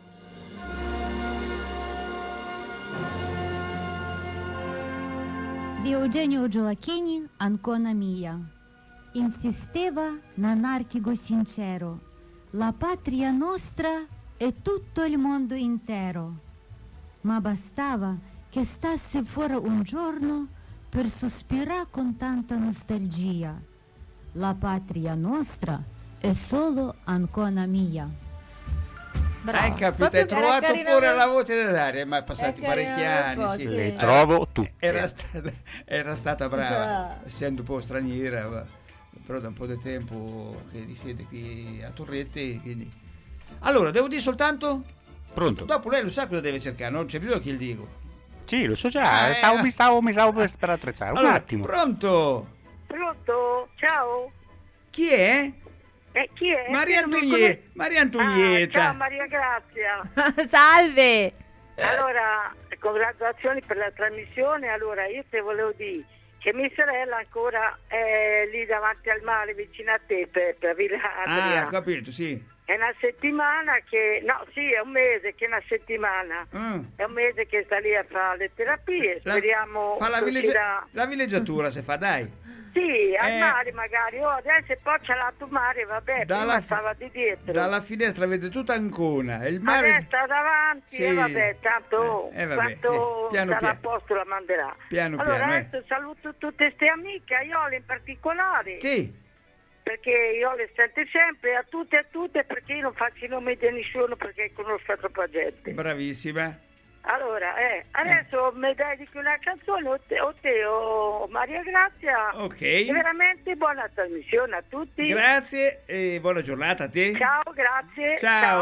[SPEAKER 7] Di Eugenio Gioacchini, Ancona mia. Insisteva l'anarchico sincero, la patria nostra è tutto il mondo intero. Ma bastava che stasse fuori un giorno per sospirare con tanta nostalgia. La patria nostra è solo Ancona mia.
[SPEAKER 5] Bravo.
[SPEAKER 2] Hai capito? Hai trovato pure la voce dell'aria, ma è passati parecchi anni. Sì.
[SPEAKER 3] Le trovo tutte.
[SPEAKER 2] Era stata brava, essendo un po' straniera, però da un po' di tempo che risiede qui a Torrette. Quindi. Allora, devo dire soltanto?
[SPEAKER 3] Pronto?
[SPEAKER 2] Dopo lei lo sa cosa deve cercare, non c'è bisogno che gli dico.
[SPEAKER 3] Sì, lo so già, mi stavo per attrezzare. Un attimo.
[SPEAKER 2] Pronto?
[SPEAKER 8] Pronto? Ciao.
[SPEAKER 2] Chi è?
[SPEAKER 8] Chi è?
[SPEAKER 2] Maria Antonietta.
[SPEAKER 8] Ciao Maria Grazia.
[SPEAKER 5] Salve.
[SPEAKER 8] Allora, congratulazioni per la trasmissione. Allora, io te volevo dire che mia sorella ancora è lì davanti al mare vicino a te per Villa Adria.
[SPEAKER 2] Ho capito, sì.
[SPEAKER 8] È una settimana che... No, sì, è un mese che è una settimana. È un mese che sta lì a fare le terapie. Speriamo...
[SPEAKER 2] Fa la villeggiatura se fa, dai.
[SPEAKER 8] Sì, al mare magari. Adesso poi c'è l'altro mare, vabbè, prima stava di dietro.
[SPEAKER 2] Dalla finestra vede tutta Ancona. Il mare...
[SPEAKER 8] Adesso sta davanti,
[SPEAKER 2] sì.
[SPEAKER 8] Vabbè, tanto quanto
[SPEAKER 2] sì.
[SPEAKER 8] sarà a posto la manderà.
[SPEAKER 2] Piano
[SPEAKER 8] allora,
[SPEAKER 2] piano.
[SPEAKER 8] adesso saluto tutte ste amiche, a Iole in particolare.
[SPEAKER 2] Sì.
[SPEAKER 8] Perché io le sento sempre, a tutte, perché io non faccio i nomi di nessuno perché conosco troppa gente.
[SPEAKER 2] Bravissima.
[SPEAKER 8] Allora, adesso mi dedichi una canzone o te o Maria Grazia.
[SPEAKER 2] Ok.
[SPEAKER 8] E veramente buona trasmissione a tutti.
[SPEAKER 2] Grazie e buona giornata a te.
[SPEAKER 8] Ciao, grazie.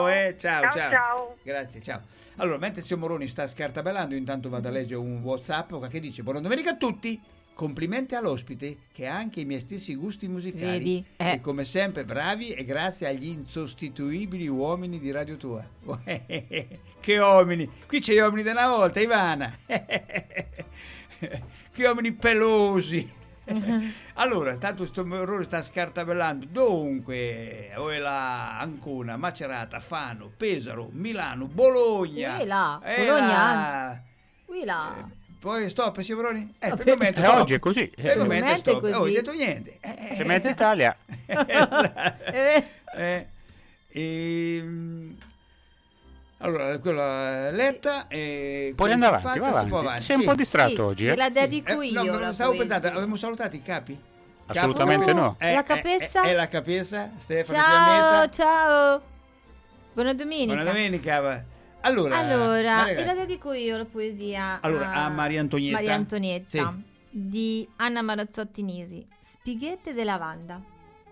[SPEAKER 2] Ciao. Grazie, ciao. Allora, mentre zio Moroni sta scartabellando, intanto vado a leggere un WhatsApp che dice: buona domenica a tutti. Complimenti all'ospite che ha anche i miei stessi gusti musicali.
[SPEAKER 5] Vedi?
[SPEAKER 2] E come sempre bravi e grazie agli insostituibili uomini di Radio Tua. Che uomini! Qui c'è gli uomini della volta, Ivana. Che uomini pelosi. Allora, tanto sto errore sta scartabellando. Dunque, la Ancona, Macerata, Fano, Pesaro, Milano, Bologna.
[SPEAKER 5] Bologna.
[SPEAKER 2] Poi stop, Sciabroni? Per il momento
[SPEAKER 3] stop. Oggi è così.
[SPEAKER 2] Per il momento stop. Non ho detto niente.
[SPEAKER 3] C'è mezza Italia.
[SPEAKER 2] Allora, quella letta.
[SPEAKER 3] Puoi andare avanti, va avanti. Sei un po' distratto oggi,
[SPEAKER 5] Te la dedico io.
[SPEAKER 2] No, stavo pensando, avevamo salutato i capi?
[SPEAKER 3] Assolutamente no.
[SPEAKER 5] La capessa?
[SPEAKER 2] È la capessa, Stefano.
[SPEAKER 5] Ciao. Buona domenica.
[SPEAKER 2] Buona domenica. Allora
[SPEAKER 5] e la dedico io la poesia
[SPEAKER 2] a Maria Antonietta,
[SPEAKER 5] sì. Di Anna Marazzotti Nisi. Spighette de lavanda.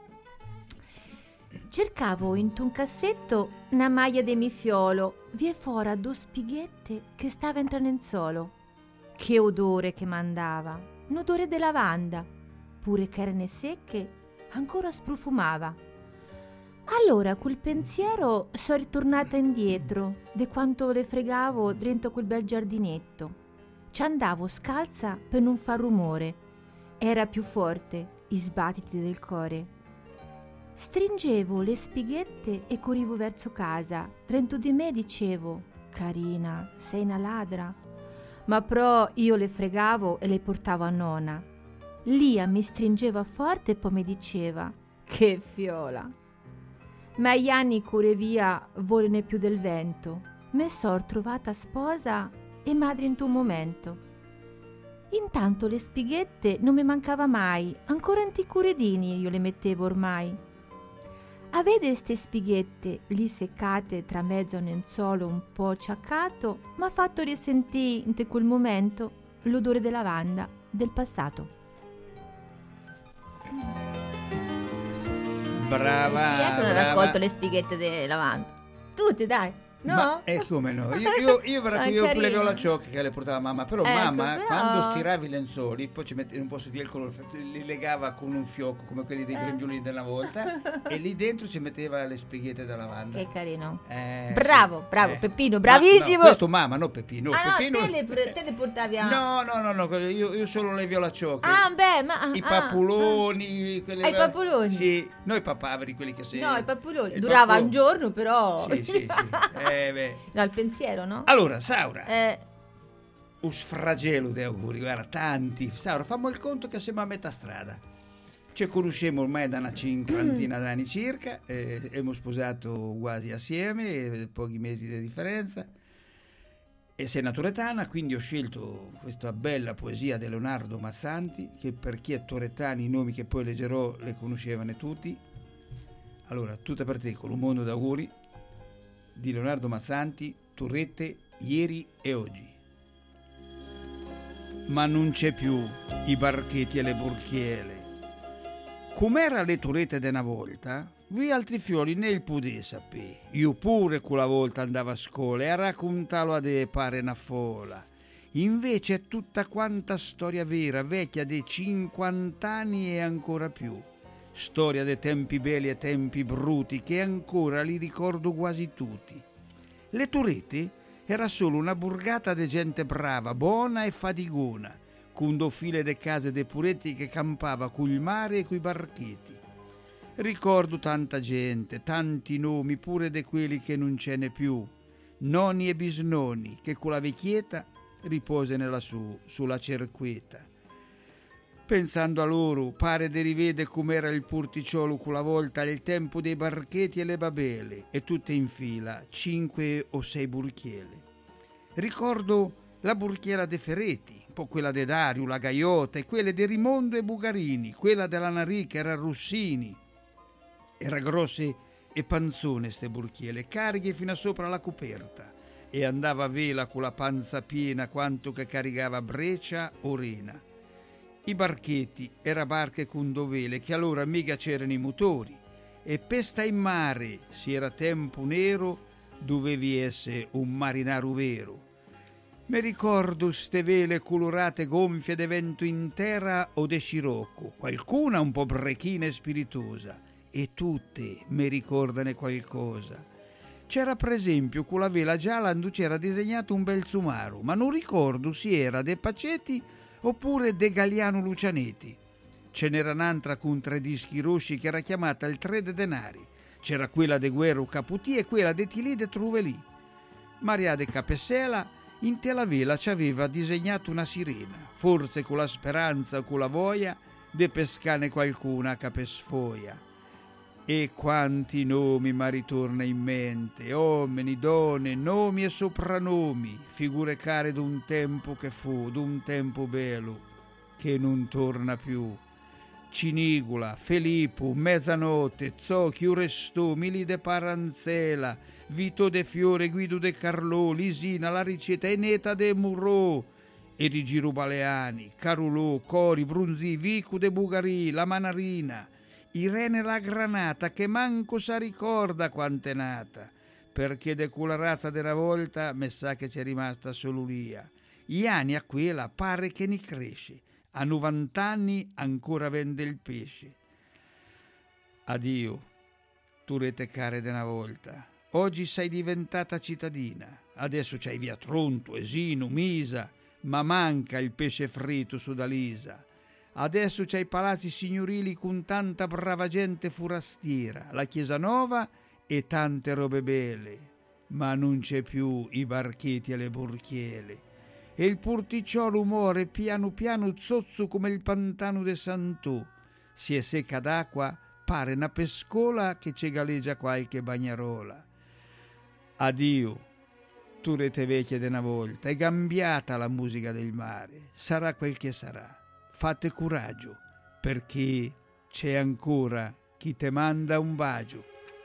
[SPEAKER 5] Cercavo in un cassetto una maglia de mifiolo, vi è fora 2 spighette che stava entrando in solo. Che odore che mandava, un odore de lavanda, pure carne secche, ancora sprofumava. Allora col pensiero sono ritornata indietro, de quanto le fregavo dentro quel bel giardinetto. Ci andavo scalza per non far rumore, era più forte i sbattiti del cuore. Stringevo le spighette e corrivo verso casa, dentro di me dicevo: carina, sei una ladra. Ma però io le fregavo e le portavo a nonna. Lia mi stringeva forte e poi mi diceva: che fiola. Ma gli anni corre via volne più del vento. Me sor trovata sposa e madre in un momento. Intanto le spighette non mi mancava mai, ancora anticuredini io le mettevo ormai. Avete ste spighette lì seccate tra mezzo a un lenzuolo un po' ciaccato, m'ha fatto risentire in quel momento l'odore della lavanda del passato.
[SPEAKER 2] Brava.
[SPEAKER 5] Chi è che non ha raccolto le spighette di lavanda? Tutti, dai. No?
[SPEAKER 2] Ma come no? Io le viola ciocche che le portava mamma, però mamma quando stirava i lenzuoli, poi non posso dire il colore, li legava con un fiocco come quelli dei grembiulini della volta e lì dentro ci metteva le spighette da lavanda.
[SPEAKER 5] Che carino.
[SPEAKER 2] Bravo,
[SPEAKER 5] Peppino, bravissimo.
[SPEAKER 2] No, questo mamma, no Peppino.
[SPEAKER 5] Peppino... te le portavi a...
[SPEAKER 2] No, io solo le viola ciocche. I papuloni,
[SPEAKER 5] i papuloni?
[SPEAKER 2] Sì, noi papaveri, quelli che
[SPEAKER 5] No, i papuloni. Durava un giorno, però...
[SPEAKER 2] Sì.
[SPEAKER 5] No, il pensiero, no?
[SPEAKER 2] Allora, Saura. Un sfragelo di auguri, guarda, tanti. Saura, fammo il conto che siamo a metà strada. Ci conosciamo ormai da una 50 d'anni circa, abbiamo sposato quasi assieme, pochi mesi di differenza. E sei naturetana, quindi ho scelto questa bella poesia di Leonardo Mazzanti, che per chi è toretano i nomi che poi leggerò le conoscevano tutti. Allora, tutta per te con un mondo d'auguri di Leonardo Mazzanti, Torrette, ieri e oggi. Ma non c'è più i barchetti e le burchiele. Com'era le Torrette de una volta, voi altri fiori nel pudè sapè. Io pure quella volta andavo a scuola e a raccontarlo a de pare una fola. Invece è tutta quanta storia vera, vecchia dei 50 anni e ancora più. Storia dei tempi belli e tempi brutti che ancora li ricordo quasi tutti. Le Torrette era solo una borgata di gente brava, buona e fatigona, con due file de case de puretti che campava col mare e coi barchetti. Ricordo tanta gente, tanti nomi, pure de quelli che non ce n'è più, nonni e bisnonni che con la vecchietta riposano lassù sulla cerqueta. Pensando a loro, pare di rivede com'era il porticciolo quella volta al tempo dei barchetti e le babele, e tutte in fila, 5 o 6 burchiele. Ricordo la burchiera de Ferretti, poi quella de Dario, la Gaiotta, e quelle de Rimondo e Bugarini, quella della Narì che era Rossini. Era grosse e panzone ste burchiele, cariche fino a sopra la coperta, e andava a vela con la panza piena quanto che caricava breccia o rena. I barchetti era barche con dovele che allora mica c'erano i motori e pesta in mare si era tempo nero dovevi essere un marinaro vero. Mi ricordo ste vele colorate gonfie de vento in terra o de scirocco, qualcuna un po' brechina e spiritosa e tutte mi ricordano qualcosa. C'era per esempio con la vela gialla dove c'era disegnato un bel zumaro, ma non ricordo se era de Pacetti oppure de Galliano Lucianetti. Ce n'era un'altra con 3 dischi rossi che era chiamata il 3 de denari. C'era quella de Guerro Caputi e quella de Tilì de Truvelì. Maria de Capessela in te la vela ci aveva disegnato una sirena, forse con la speranza o con la voglia de pescane qualcuna capesfoia. E quanti nomi mi ritorna in mente, uomini, donne, nomi e sopranomi, figure care d'un tempo che fu, d'un tempo bello, che non torna più. Cinigula, Filippo, Mezzanotte, Zocchio Restò, Mili de Paranzela, Vito de Fiore, Guido de Carlò, Lisina, la Ricetta, Eneta de Murrò, e di Giro Baleani, Carulò, Cori, Brunzì, Vico de Bugarì, la Manarina, Irene la Granata, che manco sa ricorda quant'è nata, perché de quella razza della volta me sa che c'è rimasta solo lia. Iani a quella pare che ne cresce, a 90 anni ancora vende il pesce. Addio, tu rete care de una volta, oggi sei diventata cittadina, adesso c'hai via Tronto, Esino, Misa, ma manca il pesce fritto su da Lisa. Adesso c'hai i palazzi signorili con tanta brava gente forastiera, la chiesa nova e tante robe belle, ma non c'è più i barchetti e le burchiele. E il porticciolo muore piano piano zozzo come il pantano de Sant'O. Si è secca d'acqua, pare una pescola che ci galleggia qualche bagnarola. Addio, tu rete vecchia de una volta, è cambiata la musica del mare, sarà quel che sarà. Fate coraggio, perché c'è ancora chi te manda un bacio.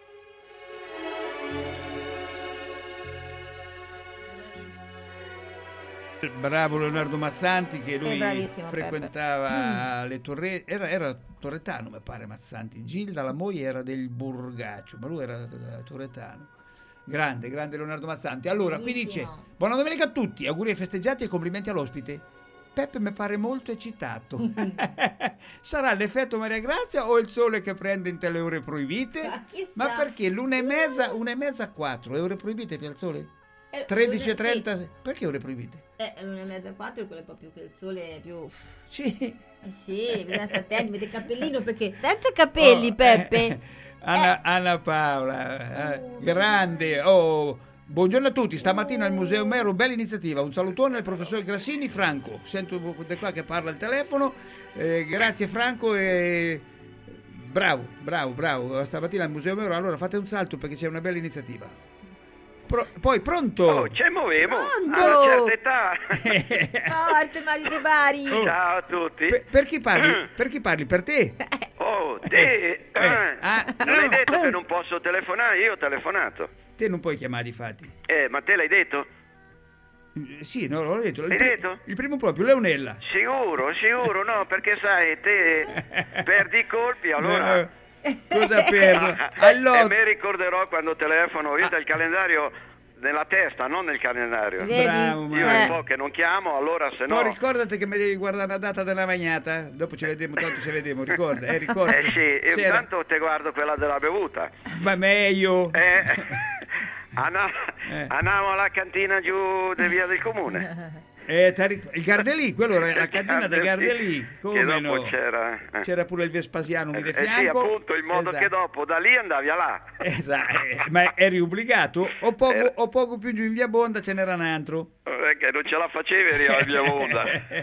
[SPEAKER 2] Bravo Leonardo Mazzanti, che lui frequentava le Torrette, era torretano mi pare Mazzanti. Gilda la moglie era del Burgaccio, ma lui era torretano Grande Leonardo Mazzanti. Allora, qui dice: buona domenica a tutti, auguri ai festeggiati e complimenti all'ospite. Peppe mi pare molto eccitato. Sarà l'effetto Maria Grazia o il sole che prende in te le ore proibite? Ma perché l'1:30 a 4, le ore proibite per il sole? 13:30, sì. Perché ore proibite?
[SPEAKER 5] L'1:30 a 4 è quello un po' più che il sole è più...
[SPEAKER 2] Sì.
[SPEAKER 5] Sì, bisogna stare attenti, mette il cappellino perché... Senza capelli, Peppe!
[SPEAKER 2] Anna Paola, grande. Buongiorno a tutti, stamattina al Museo Mero, bella iniziativa, un salutone al professor Grassini. Franco, sento da qua che parla al telefono, grazie Franco e bravo, stamattina al Museo Mero, allora fate un salto perché c'è una bella iniziativa. Poi pronto?
[SPEAKER 1] Ci muovevo a una certa età.
[SPEAKER 5] Forte Mario De Bari.
[SPEAKER 1] Ciao a tutti.
[SPEAKER 2] Per chi parli? Per te?
[SPEAKER 1] Te non hai detto che non posso telefonare? Io ho telefonato.
[SPEAKER 2] Te non puoi chiamare, difatti.
[SPEAKER 1] Ma te l'hai detto?
[SPEAKER 2] Sì, no, l'ho detto.
[SPEAKER 1] L'hai detto?
[SPEAKER 2] Il primo proprio, Leonella.
[SPEAKER 1] Sicuro, no, perché sai, te perdi i colpi, allora...
[SPEAKER 2] Cosa perdo? Allora...
[SPEAKER 1] E mi ricorderò quando telefono, io del calendario nella testa, non nel calendario.
[SPEAKER 2] Bravo,
[SPEAKER 1] io un po' che non chiamo, allora se no...
[SPEAKER 2] Poi ricordati che mi devi guardare la data della magnata, dopo ci vediamo, tanto ci vediamo, ricorda.
[SPEAKER 1] Sì, intanto te guardo quella della bevuta.
[SPEAKER 2] Ma meglio.
[SPEAKER 1] Andiamo alla cantina giù di via del Comune.
[SPEAKER 2] Il Gardelì, quello era la cantina del Gardelì, come no?
[SPEAKER 1] C'era
[SPEAKER 2] pure il Vespasiano lì di fianco.
[SPEAKER 1] Sì, appunto, in modo che dopo da lì andavi a là.
[SPEAKER 2] Esatto, ma eri obbligato? O poco più giù in via Bonda ce n'era un altro?
[SPEAKER 1] Che non ce la facevi, eri a via Bonda.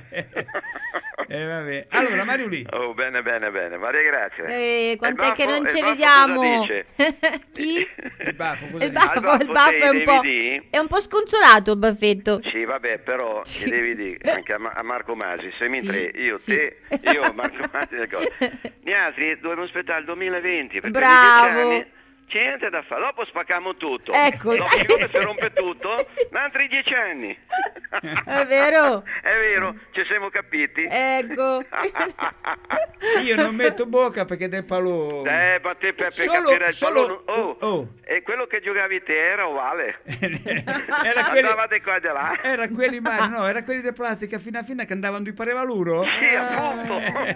[SPEAKER 2] Vabbè. Allora, Mario lì.
[SPEAKER 1] Bene, Maria Grazia.
[SPEAKER 5] Quant'è che non ci vediamo? Chi?
[SPEAKER 2] Il baffo,
[SPEAKER 5] il baffo è un po' sconsolato il baffetto.
[SPEAKER 1] Sì, vabbè, però mi devi dire anche a Marco Masi, siamo in tre, io Marco Masi, gli altri dobbiamo aspettare il 2020 perché
[SPEAKER 5] bravo.
[SPEAKER 1] C'è niente da fare, dopo spacchiamo tutto.
[SPEAKER 5] Ecco.
[SPEAKER 1] Dopo siccome si rompe tutto, altri 10 anni.
[SPEAKER 5] È vero?
[SPEAKER 1] È vero, ci siamo capiti.
[SPEAKER 5] Ecco.
[SPEAKER 2] Io non metto bocca perché del pallone.
[SPEAKER 1] Ma te Peppe capire il pallone. E quello che giocavi te era ovale. Andava di qua e di là.
[SPEAKER 2] Era quelli Mario, no, era quelli di plastica fino a fine che andavano di pareva l'uro.
[SPEAKER 1] Sì, appunto.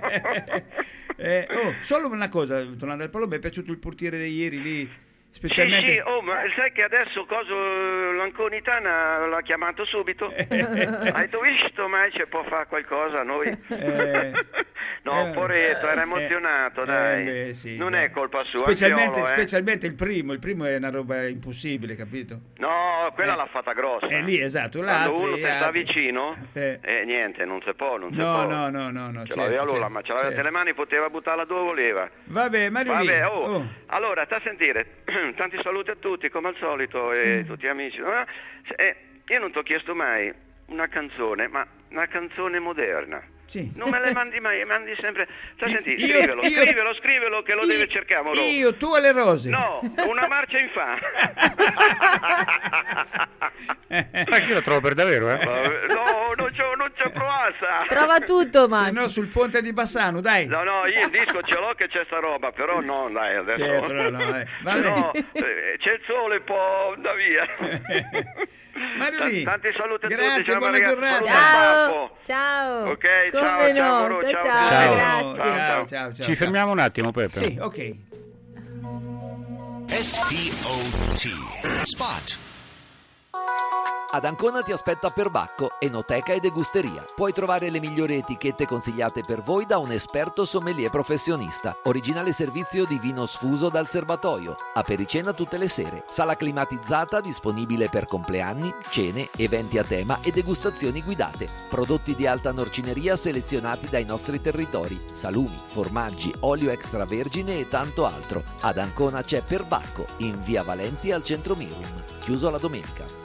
[SPEAKER 2] Solo una cosa, tornando al pallone, mi è piaciuto il portiere di ieri lì. Specialmente...
[SPEAKER 1] Sì, ma sai che adesso l'Anconitana l'ha chiamato subito. Hai visto mai se può fare qualcosa a noi? No, poretto, era emozionato, dai.
[SPEAKER 2] Sì,
[SPEAKER 1] non è colpa sua.
[SPEAKER 2] Specialmente il primo è una roba impossibile, capito?
[SPEAKER 1] No, quella l'ha fatta grossa.
[SPEAKER 2] Lì, esatto.
[SPEAKER 1] Quando uno ti sta vicino, niente, non si può.
[SPEAKER 2] No.
[SPEAKER 1] Ce l'aveva l'ora, ma ce l'aveva nelle mani, poteva buttarla dove voleva.
[SPEAKER 2] Vabbè, Mario.
[SPEAKER 1] Allora, sta a sentire. Tanti saluti a tutti come al solito e tutti amici. Io non ti ho chiesto mai una canzone, ma una canzone moderna.
[SPEAKER 2] Sì.
[SPEAKER 1] Non me le mandi mai, mandi sempre. Senti, scrivelo che lo deve cercare amoroso.
[SPEAKER 2] Tu alle rose.
[SPEAKER 1] No, una marcia in fa.
[SPEAKER 3] Io lo trovo per davvero,
[SPEAKER 1] No, non c'è provasa.
[SPEAKER 5] Trova tutto, ma.
[SPEAKER 2] No, sul ponte di Bassano, dai.
[SPEAKER 1] No, io il disco ce l'ho che c'è sta roba, però no, dai, adesso.
[SPEAKER 2] Certo,
[SPEAKER 1] no, c'è il sole, poi da via.
[SPEAKER 2] Mario lì.
[SPEAKER 1] Tanti saluti a
[SPEAKER 2] grazie,
[SPEAKER 1] tutti.
[SPEAKER 2] Buona giornata.
[SPEAKER 5] Ciao.
[SPEAKER 1] Ok,
[SPEAKER 5] come
[SPEAKER 1] ciao.
[SPEAKER 3] Ci fermiamo un attimo, Peppe.
[SPEAKER 2] Sì, ok.
[SPEAKER 9] SPOT Spot.
[SPEAKER 10] Ad Ancona ti aspetta Perbacco, enoteca e degusteria. Puoi trovare le migliori etichette consigliate per voi da un esperto sommelier professionista. Originale servizio di vino sfuso dal serbatoio. Apericena tutte le sere. Sala climatizzata disponibile per compleanni, cene, eventi a tema e degustazioni guidate. Prodotti di alta norcineria selezionati dai nostri territori. Salumi, formaggi, olio extravergine e tanto altro. Ad Ancona c'è Perbacco, in via Valenti al centro Mirum. Chiuso la domenica.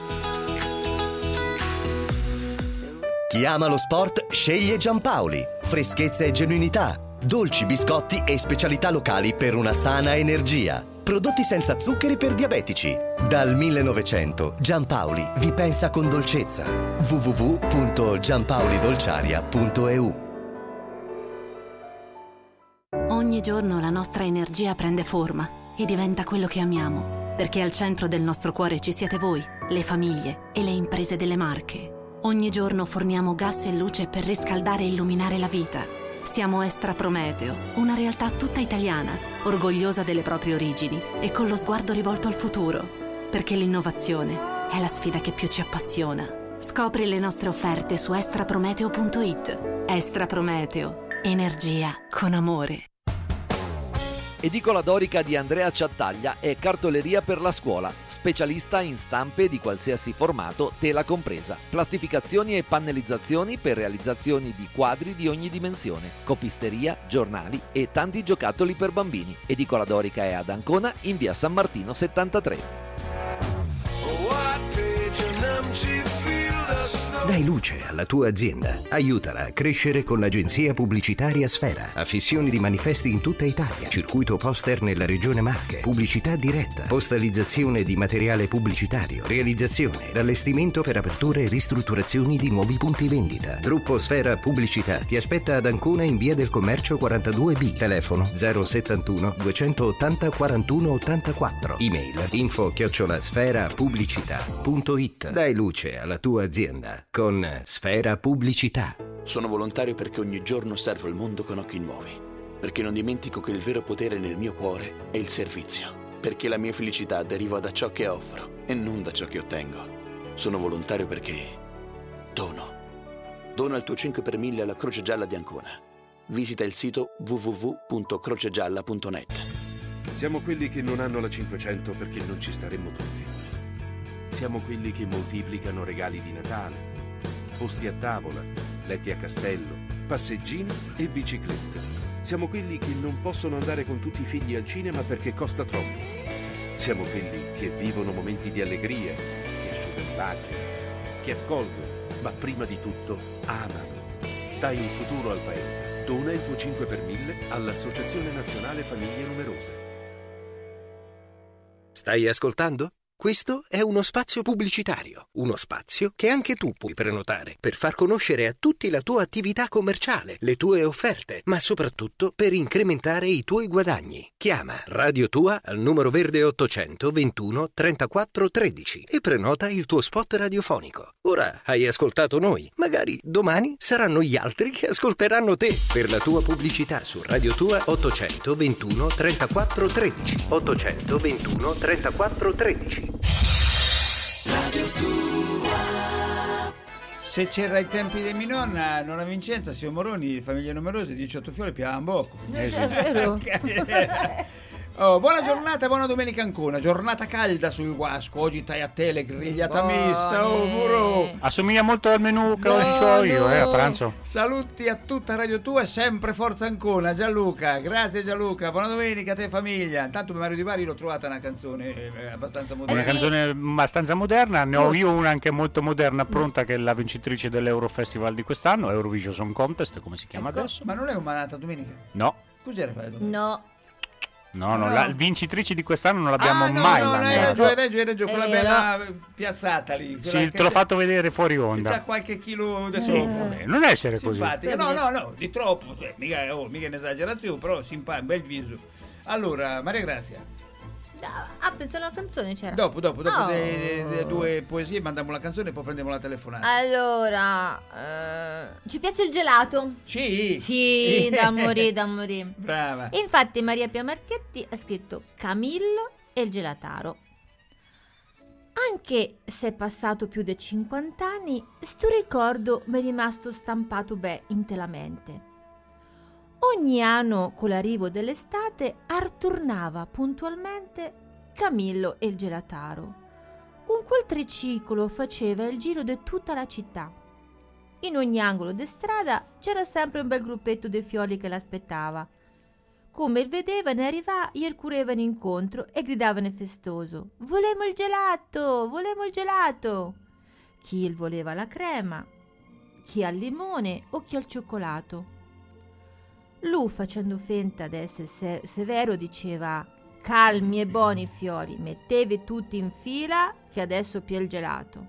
[SPEAKER 9] Chi ama lo sport sceglie Giampaoli. Freschezza e genuinità, dolci, biscotti e specialità locali per una sana energia. Prodotti senza zuccheri per diabetici. Dal 1900 Giampaoli vi pensa con dolcezza. www.giampaolidolciaria.eu.
[SPEAKER 11] Ogni giorno la nostra energia prende forma e diventa quello che amiamo. perché al centro del nostro cuore ci siete voi, le famiglie e le imprese delle Marche. Ogni giorno forniamo gas e luce per riscaldare e illuminare la vita. Siamo Estra Prometeo, una realtà tutta italiana, orgogliosa delle proprie origini e con lo sguardo rivolto al futuro, perché l'innovazione è la sfida che più ci appassiona. Scopri le nostre offerte su estraprometeo.it. Estra Prometeo, energia con amore.
[SPEAKER 10] Edicola Dorica di Andrea Ciattaglia è cartoleria per la scuola, specialista in stampe di qualsiasi formato, tela compresa, plastificazioni e pannellizzazioni per realizzazioni di quadri di ogni dimensione, copisteria, giornali e tanti giocattoli per bambini. Edicola Dorica è ad Ancona in via San Martino 73.
[SPEAKER 12] Dai luce alla tua azienda. Aiutala a crescere con l'agenzia pubblicitaria Sfera. Affissioni di manifesti in tutta Italia. Circuito poster nella regione Marche. Pubblicità diretta. Postalizzazione di materiale pubblicitario. Realizzazione ed allestimento per aperture e ristrutturazioni di nuovi punti vendita. Gruppo Sfera Pubblicità ti aspetta ad Ancona in via del Commercio 42B. Telefono 071 280 41 84. Email info@sferapubblicità.it. Dai luce alla tua azienda con Sfera Pubblicità.
[SPEAKER 13] Sono volontario perché ogni giorno osservo il mondo con occhi nuovi, perché non dimentico che il vero potere nel mio cuore è il servizio, perché la mia felicità deriva da ciò che offro e non da ciò che ottengo. Sono volontario perché dono il tuo 5 per 1000 alla Croce Gialla di Ancona. Visita il sito www.crocegialla.net.
[SPEAKER 14] Siamo quelli che non hanno la 500 perché non ci staremmo tutti. Siamo quelli che moltiplicano regali di Natale, posti a tavola, letti a castello, passeggini e biciclette. Siamo quelli che non possono andare con tutti i figli al cinema perché costa troppo. Siamo quelli che vivono momenti di allegria, che asciugano lacrime, che accolgono, ma prima di tutto amano. Dai un futuro al paese. Dona il tuo 5 per 1000 all'Associazione Nazionale Famiglie Numerose.
[SPEAKER 12] Stai ascoltando? Questo è uno spazio pubblicitario, uno spazio che anche tu puoi prenotare per far conoscere a tutti la tua attività commerciale, le tue offerte, ma soprattutto per incrementare i tuoi guadagni. Chiama Radio Tua al numero verde 800 21 34 13 e prenota il tuo spot radiofonico. Ora hai ascoltato noi, magari domani saranno gli altri che ascolteranno te. Per la tua pubblicità su Radio Tua 800 21 34 13. 800 21 34 13.
[SPEAKER 2] Radio Tua. Se c'era ai tempi di mia nonna Vincenza, signor Moroni, famiglie numerose, 18 fiori, piavano bocco.
[SPEAKER 5] È vero.
[SPEAKER 2] Buona giornata, buona domenica Ancona, giornata calda sul Guasco, oggi tagliatelle, grigliata mista, Muro.
[SPEAKER 3] Assomiglia molto al menù che oggi ho io, a pranzo.
[SPEAKER 2] Saluti a tutta Radio Tua e sempre Forza Ancona, Gianluca, grazie Gianluca, buona domenica a te famiglia. Intanto Mario Di Bari l'ho trovata una canzone abbastanza moderna.
[SPEAKER 3] Una canzone abbastanza moderna, ne ho io una anche molto moderna pronta che è la vincitrice dell'Eurofestival di quest'anno, Eurovision Song Contest, come si chiama adesso.
[SPEAKER 2] Ma non è un manata domenica?
[SPEAKER 3] No.
[SPEAKER 2] Cos'era quella domenica?
[SPEAKER 5] No.
[SPEAKER 3] No, la vincitrice di quest'anno non l'abbiamo mai mandata.
[SPEAKER 2] Hai ragione, quella bella piazzata lì.
[SPEAKER 3] Sì, te l'ho fatto vedere fuori onda.
[SPEAKER 2] C'ha qualche chilo di sopra.
[SPEAKER 3] Non essere
[SPEAKER 2] simpatica.
[SPEAKER 3] così.
[SPEAKER 2] No, di troppo. Mica un'esagerazione, però simpatico, bel viso. Allora, Maria Grazia.
[SPEAKER 5] Pensavo alla canzone c'era.
[SPEAKER 2] Dopo le due poesie mandiamo la canzone e poi prendiamo la telefonata.
[SPEAKER 5] Allora, ci piace il gelato?
[SPEAKER 2] Sì,
[SPEAKER 5] da morire.
[SPEAKER 2] Brava.
[SPEAKER 5] Infatti Maria Pia Marchetti ha scritto Camillo e il gelataro. Anche se è passato più di 50 anni, sto ricordo mi è rimasto stampato inte la mente. Ogni anno, con l'arrivo dell'estate, artornava puntualmente Camillo e il gelataro. Con quel triciclo faceva il giro di tutta la città. In ogni angolo di strada c'era sempre un bel gruppetto di fioli che l'aspettava. Come il vedeva, ne arrivava, gli correvano incontro e gridavano festoso: «Volemo il gelato! Volemo il gelato!» Chi il voleva la crema, chi al limone o chi al cioccolato. Lui, facendo finta d'essere severo, diceva: «Calmi e buoni fiori, mettevi tutti in fila che adesso pia il gelato».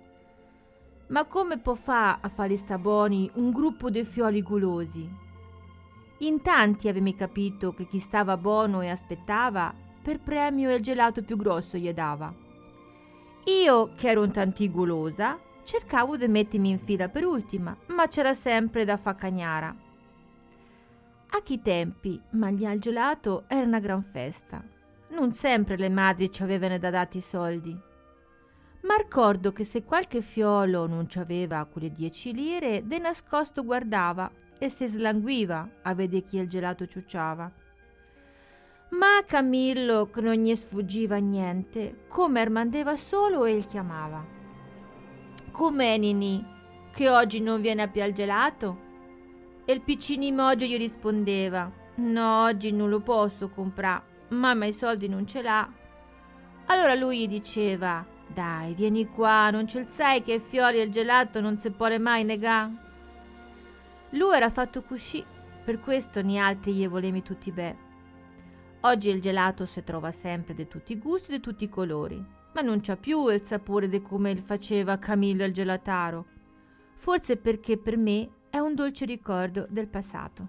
[SPEAKER 5] Ma come può fa a fare sta buoni un gruppo di fioli gulosi? In tanti avemi capito che chi stava buono e aspettava per premio il gelato più grosso gli dava. Io, che ero un tantì golosa, cercavo di mettermi in fila per ultima, ma c'era sempre da fa cagnara. A chi tempi, mangiare il gelato era una gran festa. Non sempre le madri ci avevano da dati i soldi. Ma ricordo che se qualche fiolo non ci aveva quelle 10 lire, de nascosto guardava e si slanguiva a vedere chi il gelato ciucciava. Ma Camillo, che non gli sfuggiva niente, come rimandeva solo e il chiamava. Com'è, Nini, che oggi non viene a più il gelato? E il piccini Mogio gli rispondeva: no, oggi non lo posso comprare, mamma i soldi non ce l'ha. Allora lui gli diceva: dai, vieni qua, non ce sai che fioli il gelato non si può mai negà. Lui era fatto così, per questo ni altri gli volemi tutti bene. Oggi il gelato si trova sempre di tutti i gusti e di tutti i colori, ma non c'ha più il sapore di come il faceva Camillo il gelataro. Forse perché per me è un dolce ricordo del passato.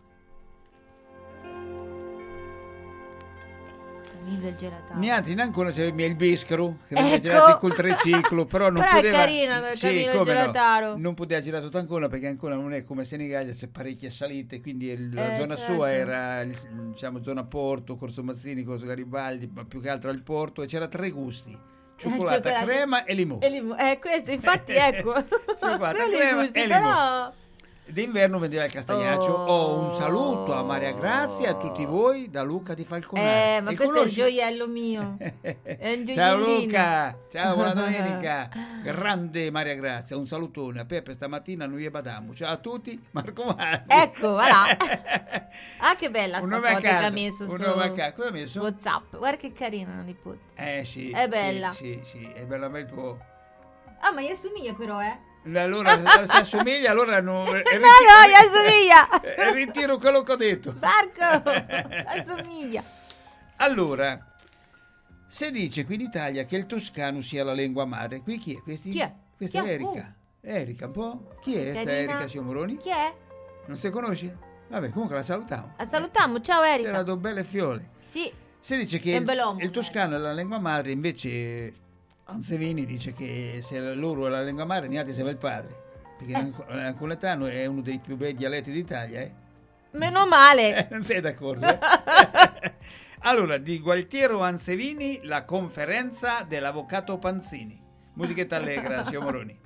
[SPEAKER 5] Camillo il gelataro.
[SPEAKER 2] Niente, ancora c'è il biscaro che mi ha girato col triciclo, però non
[SPEAKER 5] però
[SPEAKER 2] poteva.
[SPEAKER 5] È carino Camillo il gelataro.
[SPEAKER 2] No. Non poteva girare tutto ancora perché ancora non è come Senigallia, c'è parecchie salite, quindi la zona
[SPEAKER 5] certo.
[SPEAKER 2] sua era diciamo zona Porto, Corso Mazzini, Corso Garibaldi, ma più che altro al Porto, e c'era 3 gusti: cioccolata, crema e limone.
[SPEAKER 5] Questo infatti ecco.
[SPEAKER 2] Cioccolata, crema e limone.
[SPEAKER 5] Però...
[SPEAKER 2] D'inverno vendeva il castagnaccio. Un saluto a Maria Grazia e a tutti voi da Luca di Falconara.
[SPEAKER 5] Ma questo è il gioiello mio. È un
[SPEAKER 2] ciao Luca, ciao, buona domenica. Grande Maria Grazia, un salutone a Peppe stamattina noi e Badamo. Ciao a tutti, Marco Masi.
[SPEAKER 5] Ecco, voilà. Ah, che bella sta foto che ha messo su
[SPEAKER 2] cosa ha messo?
[SPEAKER 5] WhatsApp. Guarda che carina la nipote.
[SPEAKER 2] Sì.
[SPEAKER 5] È bella.
[SPEAKER 2] Sì, è bella bel po'.
[SPEAKER 5] Ah, ma gli assomiglia però,
[SPEAKER 2] Allora se assomiglia allora no,
[SPEAKER 5] no, gli assomiglia.
[SPEAKER 2] Ritiro quello che ho detto.
[SPEAKER 5] Marco, assomiglia.
[SPEAKER 2] Allora, se dice qui in Italia che il toscano sia la lingua madre, qui chi è?
[SPEAKER 5] Chi è?
[SPEAKER 2] Questa è Erika. Erika, un po'? Chi è questa Erika Siomoroni?
[SPEAKER 5] Chi è?
[SPEAKER 2] Non si conosce? Vabbè, comunque la salutiamo.
[SPEAKER 5] Salutiamo, ciao Erika.
[SPEAKER 2] Ce la do belle fiole.
[SPEAKER 5] Sì.
[SPEAKER 2] Se dice che il toscano è la lingua madre, invece Ansevini dice che se loro è la lingua madre, niente se va il padre, perché l'ancoletano è uno dei più bei dialetti d'Italia.
[SPEAKER 5] Meno male.
[SPEAKER 2] Non sei d'accordo? Allora, di Gualtiero Ansevini, la conferenza dell'avvocato Panzini. Musichetta allegra, signor Moroni.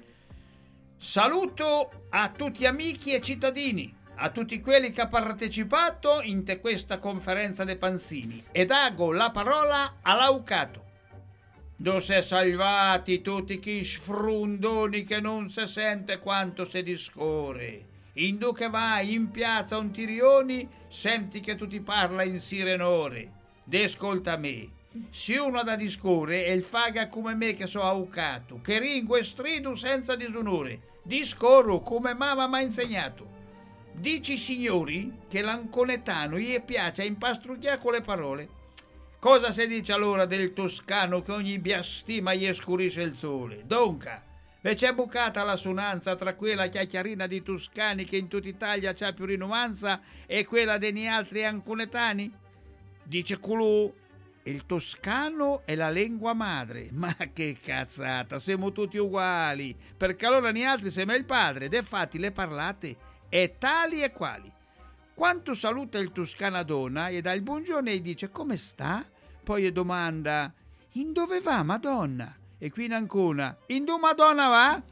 [SPEAKER 2] Saluto a tutti amici e cittadini, a tutti quelli che hanno partecipato in questa conferenza dei Panzini, e dago la parola all'avvocato. Do se salvati tutti chi sfrundoni che non se sente quanto se discorre. Indo che vai in piazza un tirioni, senti che tu ti parla in sirenore. Descolta me. Se uno da discorre e il faga come me che so avvocato, che ringo e strido senza disonore, discorro come mamma m'ha insegnato. Dici signori che l'anconetano gli piace impastrucchiare con le parole. Cosa si dice allora del toscano che ogni biastima gli scurisce il sole? Donca, ve c'è bucata la sonanza tra quella chiacchierina di toscani che in tutta Italia c'ha più rinuanza e quella degli altri anconetani? Dice colù, il toscano è la lingua madre. Ma che cazzata, siamo tutti uguali, perché allora gli altri siamo il padre, defatti le parlate e tali e quali. Quanto saluta il toscana donna e dà il buongiorno e dice come sta? Poi gli domanda in dove va Madonna? E qui in Ancona in dove Madonna va?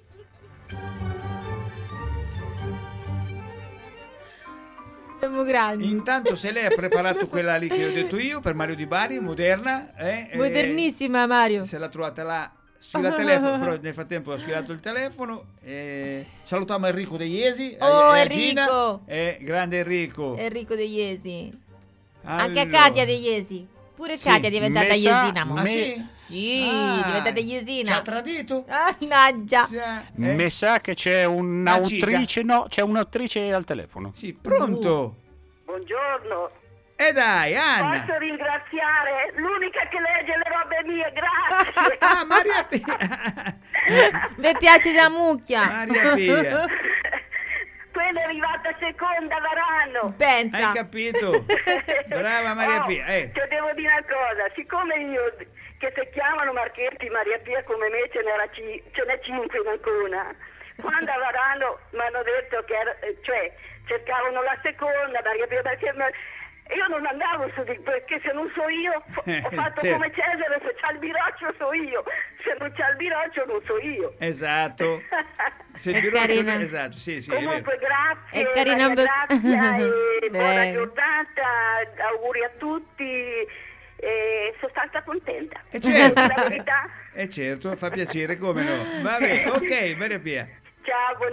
[SPEAKER 5] Siamo grandi.
[SPEAKER 2] Intanto se lei ha preparato quella lì che ho detto io per Mario Di Bari, moderna,
[SPEAKER 5] modernissima Mario.
[SPEAKER 2] Se la trovate là sfila telefono, però nel frattempo ho sfilato il telefono. Salutiamo Enrico De Iesi.
[SPEAKER 5] Enrico!
[SPEAKER 2] Grande Enrico.
[SPEAKER 5] Enrico De Iesi. Allora. Anche a Katia De Iesi. Pure Katia è diventata iesina.
[SPEAKER 2] Sì,
[SPEAKER 5] è diventata iesina.
[SPEAKER 2] Ci ha tradito?
[SPEAKER 5] Mannaggia.
[SPEAKER 3] Mi sa che c'è un'autrice, c'è un'attrice al telefono.
[SPEAKER 2] Sì, pronto?
[SPEAKER 8] Buongiorno.
[SPEAKER 2] E dai, Anna.
[SPEAKER 8] Posso ringraziare l'unica che legge le robe mie, grazie.
[SPEAKER 2] Maria Pia.
[SPEAKER 5] Mi piace da mucchia.
[SPEAKER 2] Maria Pia.
[SPEAKER 8] Quella è arrivata seconda Varano.
[SPEAKER 5] Pensa.
[SPEAKER 2] Hai capito? Brava Maria Pia.
[SPEAKER 8] Ti devo dire una cosa, siccome io che si chiamano Marchetti Maria Pia come me ce n'è 5 in Ancona. Quando a Varano mi hanno detto che cercavano la seconda Maria Pia, perché io non andavo su perché se non so io ho fatto
[SPEAKER 2] certo.
[SPEAKER 8] come Cesare, se c'ha il biroccio so io, se non c'ha il biroccio non so io.
[SPEAKER 2] Esatto. Se il biroccio esatto, sì,
[SPEAKER 8] comunque grazie,
[SPEAKER 5] è carina
[SPEAKER 8] grazie e buona giornata, auguri a tutti. Sono stata contenta.
[SPEAKER 2] Certo.
[SPEAKER 8] La verità.
[SPEAKER 2] Certo, fa piacere, come no. Va bene, ok, Maria Pia.
[SPEAKER 8] Ciao, buona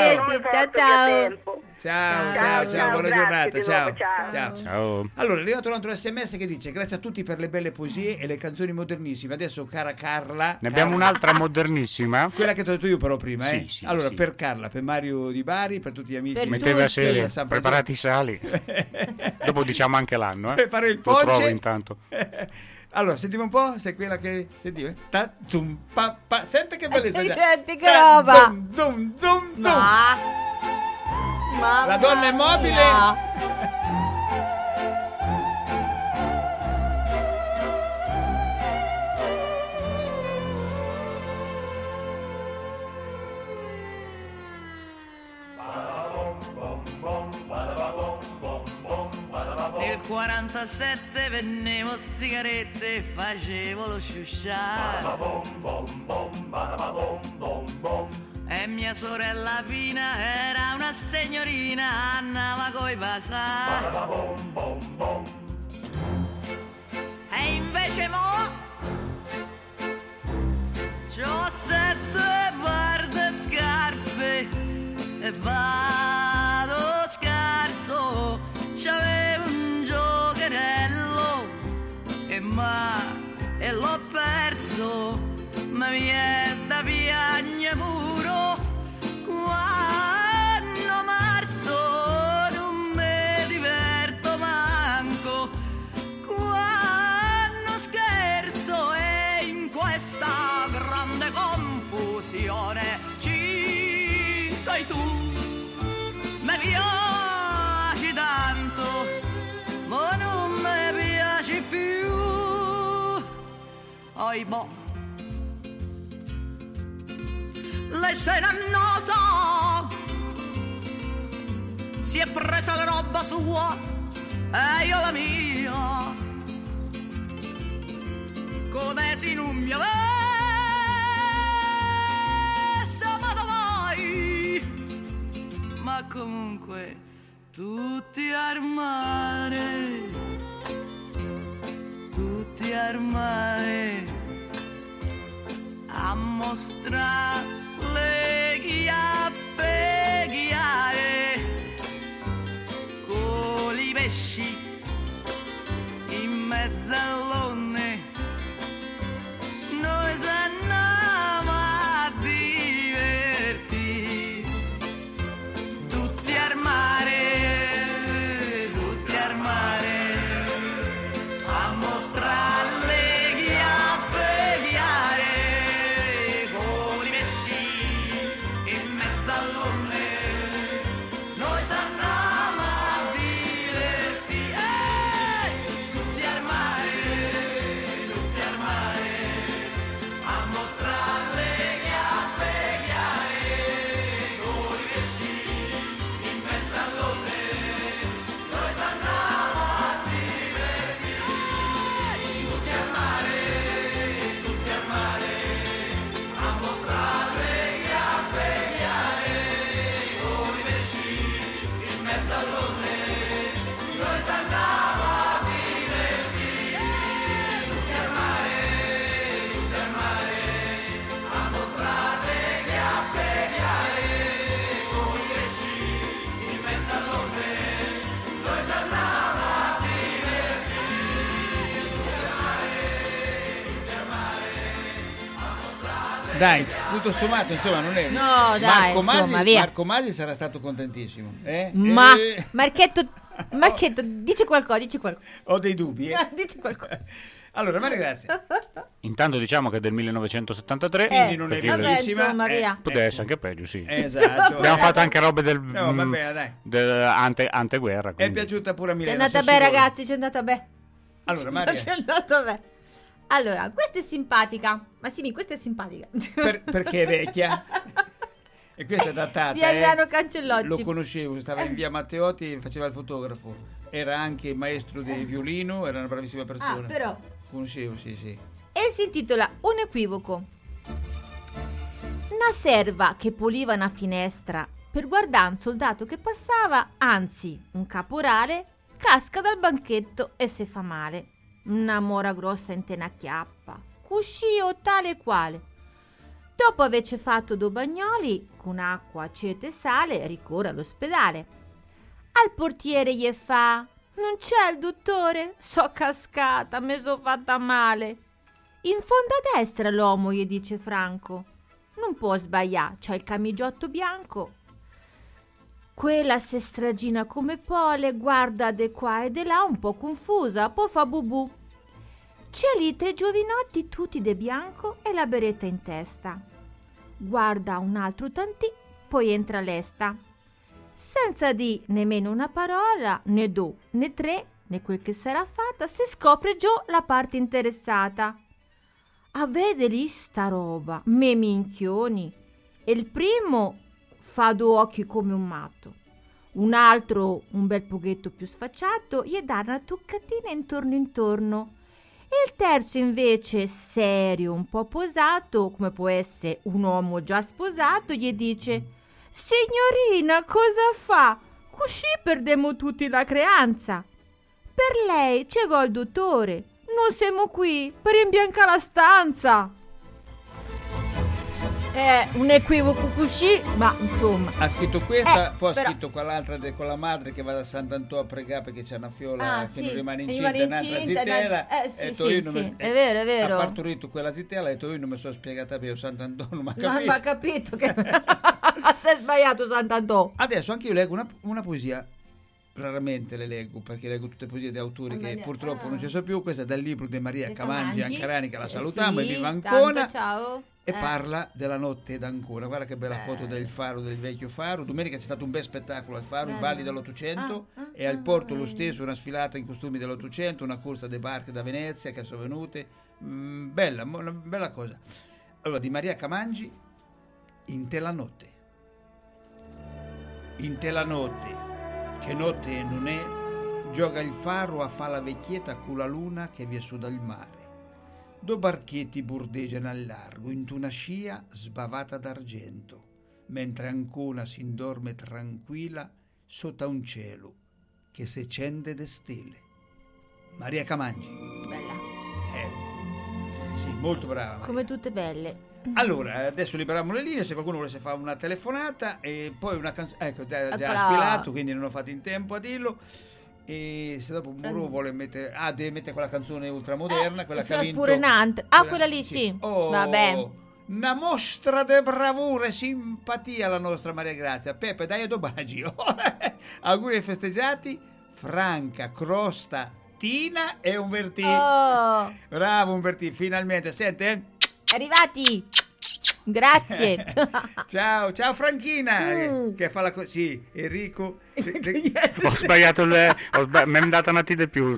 [SPEAKER 2] ciao, buona giornata, ciao.
[SPEAKER 3] Ciao.
[SPEAKER 2] Allora, è arrivato un altro SMS che dice: grazie a tutti per le belle poesie e le canzoni modernissime. Adesso, cara Carla,
[SPEAKER 3] Ne abbiamo un'altra modernissima.
[SPEAKER 2] quella che ti ho detto io però prima,
[SPEAKER 3] Sì,
[SPEAKER 2] allora,
[SPEAKER 3] sì.
[SPEAKER 2] per Carla, per Mario Di Bari, per tutti gli amici.
[SPEAKER 3] Metteva a serie, preparati i sali. Dopo diciamo anche l'anno,
[SPEAKER 2] Prepara il
[SPEAKER 3] Lo
[SPEAKER 2] ponce.
[SPEAKER 3] trovo intanto.
[SPEAKER 2] Allora, sentiamo un po', se è quella che sentivo. Ta zum pa pa. Senti che bellezza.
[SPEAKER 5] Senti che roba.
[SPEAKER 2] Zum zum.
[SPEAKER 5] Mamma
[SPEAKER 2] La donna è mobile.
[SPEAKER 5] mia.
[SPEAKER 6] Nel 47 vendevo sigarette e facevo lo sciuscià. E mia sorella Pina era una signorina, andava coi pasà. E invece mo c'ho 7 par de scarpe e vado scarso. C'avevo un giocherello e l'ho perso, ma mi è da piagne puro quando marzo non mi diverto manco, quando scherzo e in questa grande confusione ci sei tu, mi piaci tanto, ma non mi piaci più. Oi boh, lei se ne annota, si è presa la roba sua e io la mia, come se non mi avesse amato mai, ma comunque tutti al mare, tutti al mare, a mostrare le chiappe chiare, con i pesci in mezzo all'onne, noi s'andiamo a divertire, tutti al mare, tutti al mare, a mostrare le chiappe chiare, con i pesci in mezzo all'onne, noi s'andiamo a divertire, tutti al mare, a mostrare le chiappe chiare, con i pesci in mezzo all'onne, noi s'andiamo a divertire, tutti al mare, a mostrare le chiappe chiare, con i pesci in mezzo all'onne, noi s'andiamo a divertire, tutti al mare, a mostrare le chiappe chiare, con i pesci in mezzo all'onne, noi s'andiamo a
[SPEAKER 2] Dai, tutto sommato, insomma, non è.
[SPEAKER 5] No, dai, insomma, via.
[SPEAKER 2] Marco Masi sarà stato contentissimo.
[SPEAKER 5] Ma Marchetto, dici qualcosa.
[SPEAKER 2] Ho dei dubbi,
[SPEAKER 5] Dici qualcosa.
[SPEAKER 2] Allora, Maria Grazia.
[SPEAKER 3] Intanto diciamo che è del 1973,
[SPEAKER 2] quindi non è
[SPEAKER 5] vabbè,
[SPEAKER 2] bellissima.
[SPEAKER 5] insomma, via.
[SPEAKER 3] poteva essere anche peggio, sì.
[SPEAKER 2] Esatto.
[SPEAKER 3] Abbiamo fatto anche robe del,
[SPEAKER 2] No, va bene, dai.
[SPEAKER 3] del anteguerra.
[SPEAKER 2] È
[SPEAKER 3] quindi.
[SPEAKER 2] piaciuta pure a
[SPEAKER 5] Ci è
[SPEAKER 2] Milena.
[SPEAKER 5] andata bene, ragazzi, ci è andata bene.
[SPEAKER 2] Allora, Maria.
[SPEAKER 5] Ci è andata bene. Allora, questa è simpatica. Massimi, questa è simpatica.
[SPEAKER 2] Perché è vecchia? E questa è datata.
[SPEAKER 5] Di Adriano Cancellotti.
[SPEAKER 2] Lo conoscevo, stava in via Matteotti e faceva il fotografo. Era anche maestro di violino, era una bravissima persona.
[SPEAKER 5] Però.
[SPEAKER 2] Conoscevo, sì.
[SPEAKER 5] E si intitola Un equivoco. Una serva che puliva una finestra per guardare un soldato che passava, anzi, un caporale, casca dal banchetto e si fa male. Una mora grossa in tena chiappa, cuscio tale quale. Dopo averci fatto 2 bagnoli, con acqua, aceto e sale, ricorre all'ospedale. Al portiere gli fa: non c'è il dottore? So cascata, mi so fatta male. In fondo a destra l'uomo gli dice franco: non può sbagliare, c'ha il camigiotto bianco. Quella se stragina come pole, guarda de qua e de là un po' confusa, poi fa bubù. C'è lì 3 giovinotti tutti de bianco e la beretta in testa. Guarda un altro tantì, poi entra l'esta. Senza di nemmeno una parola, né 2 né 3, né quel che sarà fatta, si scopre giù la parte interessata. A vedere sta roba, me minchioni. E il primo fa 2 occhi come un matto. Un altro, un bel pochetto più sfacciato, gli dà una toccatina intorno. E il terzo invece, serio, un po' posato, come può essere un uomo già sposato, gli dice: signorina, cosa fa? Così perdemo tutti la creanza. Per lei ci vuole il dottore. Non siamo qui per imbiancare la stanza. È un equivoco così, ma insomma.
[SPEAKER 2] Ha scritto questa, poi
[SPEAKER 5] però...
[SPEAKER 2] ha scritto quell'altra con la madre che va da Sant'Antò a pregare perché c'è una fiola che non rimane incinta, un'altra zitella.
[SPEAKER 5] È vero.
[SPEAKER 2] Ha partorito quella zitella e io non mi sono spiegata bene, Sant'Antò non mi ha capito.
[SPEAKER 5] Non mi ha capito che sei sbagliato, Sant'Antò.
[SPEAKER 2] Adesso anche io leggo una poesia. Raramente le leggo perché leggo tutte poesie di autori che purtroppo non ci sono più. Questa è dal libro di Maria Camangi Ancarani, che la salutiamo, e viva Ancona.
[SPEAKER 5] Ciao.
[SPEAKER 2] E parla della notte d'Ancona. Guarda che bella foto del faro, del vecchio faro. Domenica c'è stato un bel spettacolo al faro, i balli dell'Ottocento, e al porto lo stesso, una sfilata in costumi dell'Ottocento, una corsa dei barche da Venezia che sono venute. Bella, una bella cosa. Allora, di Maria Camangi, In te la notte. In te la notte, che notte non è, gioca il faro a fa la vecchietta con la luna che vi è su dal mare. 2 barchetti burdeggiano al largo, in una scia sbavata d'argento, mentre Ancona si indorme tranquilla sotto un cielo che se cende de stelle. Maria Camangi.
[SPEAKER 5] Bella.
[SPEAKER 2] Sì, molto brava. Maria.
[SPEAKER 5] Come tutte belle.
[SPEAKER 2] Allora, adesso liberiamo le linee, se qualcuno volesse fare una telefonata, e poi una canzone, ecco, già spilato, quindi non ho fatto in tempo a dirlo. E se dopo Muro vuole mettere, deve mettere quella canzone ultramoderna, quella che ha vinto
[SPEAKER 5] pure Nantes. Quella lì sì. Vabbè.
[SPEAKER 2] Una mostra di bravura e simpatia alla nostra Maria Grazia. Peppe, dai a Dobagio. Auguri ai festeggiati, Franca, Crosta, Tina e Umbertì. Bravo Umbertì, finalmente. Sente?
[SPEAKER 5] Arrivati. Grazie.
[SPEAKER 2] Ciao Franchina che fa la cosa. Sì, Enrico.
[SPEAKER 3] Ho sbagliato mi è andata una T di più.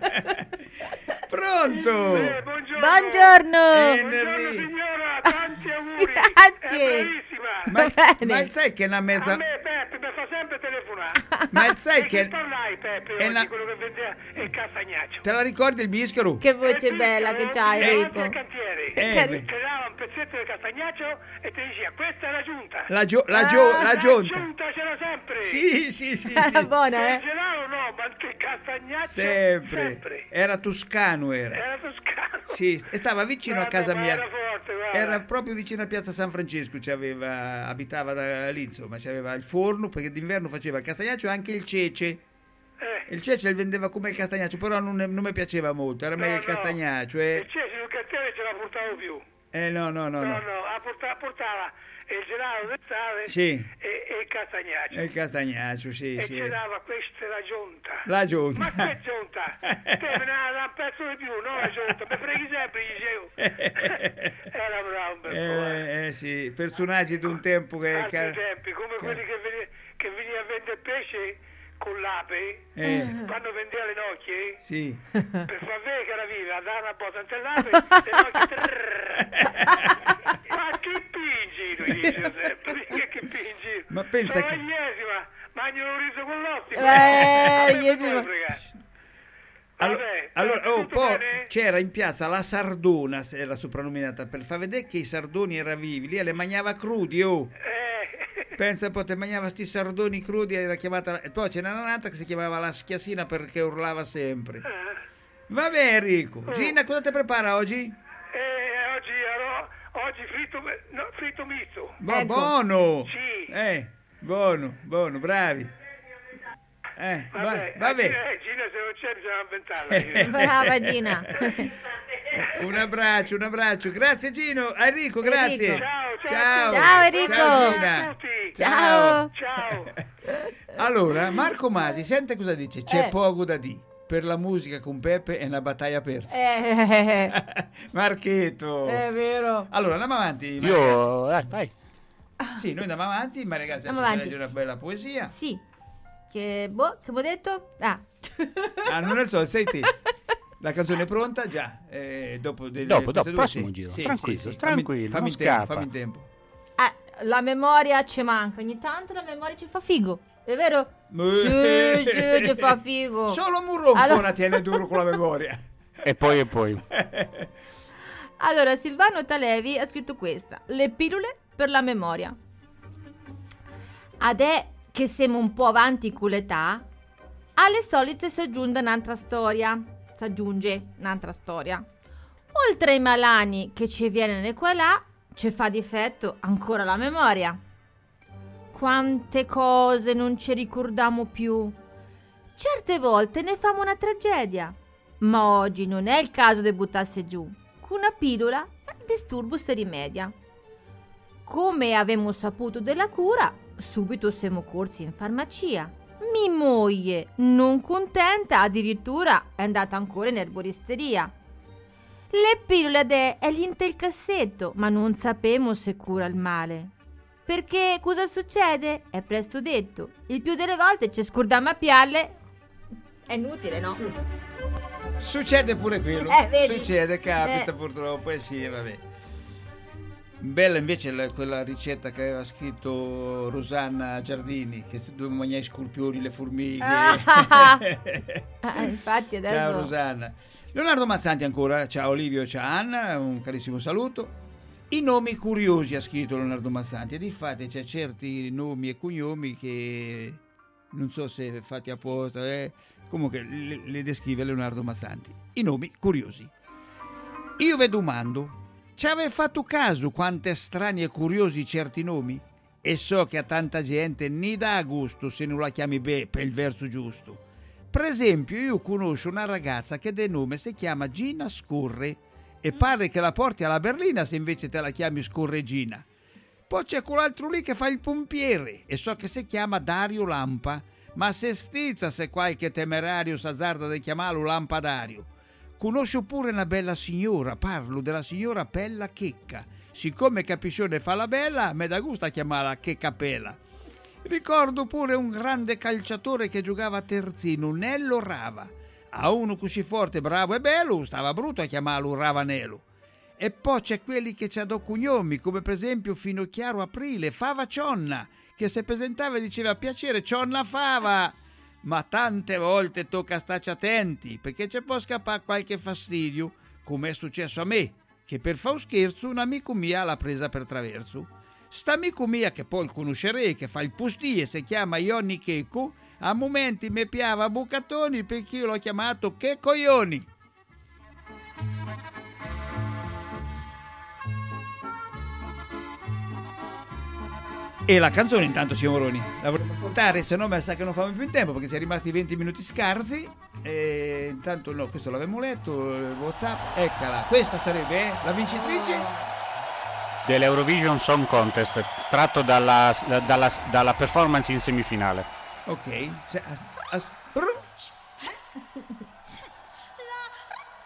[SPEAKER 2] Pronto?
[SPEAKER 5] Buongiorno
[SPEAKER 15] signora, tanti auguri.
[SPEAKER 5] Grazie.
[SPEAKER 2] Ma sai che è una mezza.
[SPEAKER 15] A me Peppe mi fa sempre telefonare.
[SPEAKER 2] Ma sai che
[SPEAKER 15] parlai Peppe oggi, quello che vendeva il castagnaccio.
[SPEAKER 2] Te la ricordi il bischero?
[SPEAKER 5] Che voce bella che c'hai, Enrico.
[SPEAKER 15] Cantiere. Ti dava un pezzetto di castagnaccio e ti diceva: questa è la giunta.
[SPEAKER 2] La giunta.
[SPEAKER 15] La giunta c'era sempre.
[SPEAKER 2] Sì.
[SPEAKER 5] Era buona,
[SPEAKER 15] Il gelato no, ma anche il castagnaccio
[SPEAKER 2] sempre. Era toscano,
[SPEAKER 15] era toscano.
[SPEAKER 2] Sì, e stava vicino a casa mia.
[SPEAKER 15] Era forte,
[SPEAKER 2] era proprio vicino a Piazza San Francesco, abitava da lì, insomma, c'aveva il forno, perché d'inverno faceva il castagnaccio e anche il cece. Il cece li vendeva come il castagnaccio, però non mi piaceva molto, era meglio il castagnaccio.
[SPEAKER 15] Il cece sul cantiere ce la portavo più.
[SPEAKER 2] No.
[SPEAKER 15] Portava il gelato d'estate e il castagnaccio.
[SPEAKER 2] E il castagnaccio, sì.
[SPEAKER 15] E ci dava questa la giunta.
[SPEAKER 2] La giunta.
[SPEAKER 15] Ma che giunta? Te me ne dava un pezzo di più, no? Certo, mi freghi sempre, dicevo. Era bravo un bel po'.
[SPEAKER 2] Sì, personaggi di un tempo che...
[SPEAKER 15] Altri tempi, come quelli che veniva a vendere pesce con l'ape, quando vendeva le nocchie,
[SPEAKER 2] sì.
[SPEAKER 15] Per far vedere che era viva, andava una botta ante l'ape, le nocchie, ma che pingi, lui dice sempre, che pingi.
[SPEAKER 2] Ma pensa che...
[SPEAKER 15] Mangiano un riso con
[SPEAKER 2] Allora, poi c'era in piazza la Sardona, era soprannominata, per far vedere che i sardoni erano vivi, lì le mangiava crudi, Pensa un po', te mangiava sti sardoni crudi, era chiamata, e poi ce n'era un'altra che si chiamava la Schiassina perché urlava sempre. Va bene, Enrico. Gina, cosa ti prepara oggi?
[SPEAKER 15] Oggi fritto misto.
[SPEAKER 2] Buono!
[SPEAKER 15] Sì.
[SPEAKER 2] Buono, bravi. Vabbè.
[SPEAKER 15] Gina, se non c'è bisogna inventarla.
[SPEAKER 5] Brava Gina.
[SPEAKER 2] Un abbraccio. Grazie Gino. Enrico, grazie.
[SPEAKER 5] Ciao Enrico.
[SPEAKER 2] Ciao Gina.
[SPEAKER 5] Ciao.
[SPEAKER 2] Allora, Marco Masi, sente cosa dice. C'è poco da dire. Per la musica con Peppe è una battaglia persa. Marchetto.
[SPEAKER 5] È vero.
[SPEAKER 2] Allora, andiamo avanti.
[SPEAKER 3] Vai.
[SPEAKER 2] Sì, noi andiamo avanti, ma ragazzi, adesso legge una bella poesia.
[SPEAKER 5] Sì. Che avevo detto?
[SPEAKER 2] Non è il solito, sei te. La canzone è pronta? Già. Dopo
[SPEAKER 3] prossimo giro.
[SPEAKER 2] Sì,
[SPEAKER 3] tranquillo,
[SPEAKER 2] fammi in tempo.
[SPEAKER 5] La memoria ci manca, ogni tanto la memoria ci fa figo. È vero? Sì, ci fa figo.
[SPEAKER 2] Solo Murroncona tiene duro con la memoria.
[SPEAKER 3] E poi.
[SPEAKER 5] Allora, Silvano Talevi ha scritto questa: le pillole per la memoria. Adè che siamo un po' avanti con l'età, alle solite si aggiunge un'altra storia. Oltre ai malani che ci viene qua e là, ci fa difetto ancora la memoria. Quante cose non ci ricordiamo più. Certe volte ne famo una tragedia, ma oggi non è il caso di buttarsi giù. Con una pillola il disturbo si rimedia. Come avevamo saputo della cura, subito siamo corsi in farmacia. Mi moglie, non contenta, addirittura è andata ancora in erboristeria. Le pillole è lì il cassetto, ma non sapemo se cura il male. Perché cosa succede? È presto detto. Il più delle volte ci scordiamo a pialle. È inutile, no?
[SPEAKER 2] Succede pure quello.
[SPEAKER 5] Vedi?
[SPEAKER 2] Succede, capita purtroppo. Sì, vabbè. Bella invece quella ricetta che aveva scritto Rosanna Giardini, che dovevamo mangiare i scorpioni, le formiche.
[SPEAKER 5] Infatti adesso...
[SPEAKER 2] Ciao Rosanna. Leonardo Mazzanti ancora, ciao Olivio, ciao Anna, un carissimo saluto. I nomi curiosi ha scritto Leonardo Mazzanti, e difatti c'è certi nomi e cognomi che non so se fatti apposta, comunque le descrive Leonardo Mazzanti. I nomi curiosi. Io ve domando, ci avete fatto caso quante strani e curiosi certi nomi? E so che a tanta gente ne dà gusto se non la chiami per il verso giusto. Per esempio, io conosco una ragazza che del nome si chiama Gina Scorre e pare che la porti alla berlina se invece te la chiami Scorregina. Poi c'è quell'altro lì che fa il pompiere e so che si chiama Dario Lampa, ma se stizza se qualche temerario s'azzarda di chiamarlo Lampadario. Conosco pure una bella signora, parlo della signora Pella Checca. Siccome Capiscione fa la bella, me da gusto a chiamarla Checcapella. Ricordo pure un grande calciatore che giocava a terzino, Nello Rava. A uno così forte, bravo e bello, stava brutto a chiamarlo Ravanello. E poi c'è quelli che c'ha do cognomi, come per esempio Finocchiaro Aprile, Fava Cionna, che se presentava e diceva piacere Cionna Fava. Ma tante volte tocca starci attenti, perché c'è può scappare qualche fastidio, come è successo a me, che per fare un scherzo un amico mia l'ha presa per traverso. St'amico mia, che poi conoscerei, che fa il postile, si chiama Ionni Checco, a momenti mi piava Bucatoni perché io l'ho chiamato Che Coglioni. E la canzone intanto, signoroni, la vorremmo ascoltare, se no mi sa che non fanno più in tempo perché siamo rimasti 20 minuti scarsi. E intanto no, questo l'avevamo letto, WhatsApp, eccola, questa sarebbe la vincitrice
[SPEAKER 3] dell'Eurovision Song Contest, tratto dalla performance in semifinale.
[SPEAKER 2] Ok.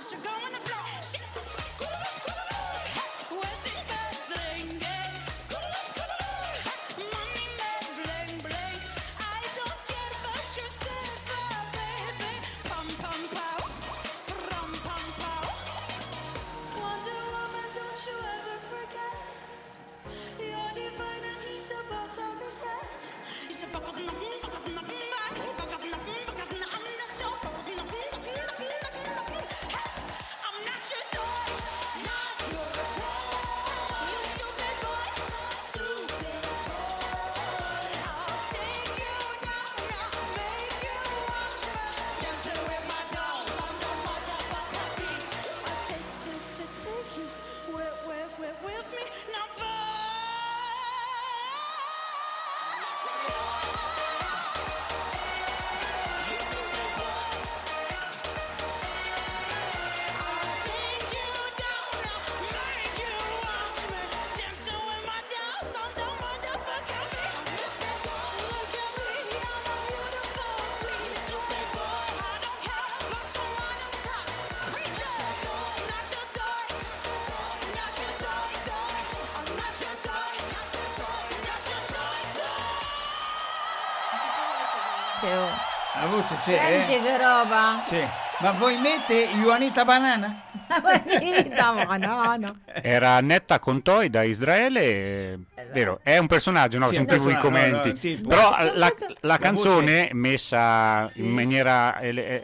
[SPEAKER 2] La voce c'è.
[SPEAKER 5] Senti che roba.
[SPEAKER 2] Sì. Ma voi mette Juanita Banana?
[SPEAKER 5] Juanita Banana.
[SPEAKER 3] Era Netta Contoi da Israele, vero? È un personaggio, no?
[SPEAKER 2] Sì,
[SPEAKER 3] sentivo i commenti.
[SPEAKER 2] no, tipo.
[SPEAKER 3] Però la canzone messa in maniera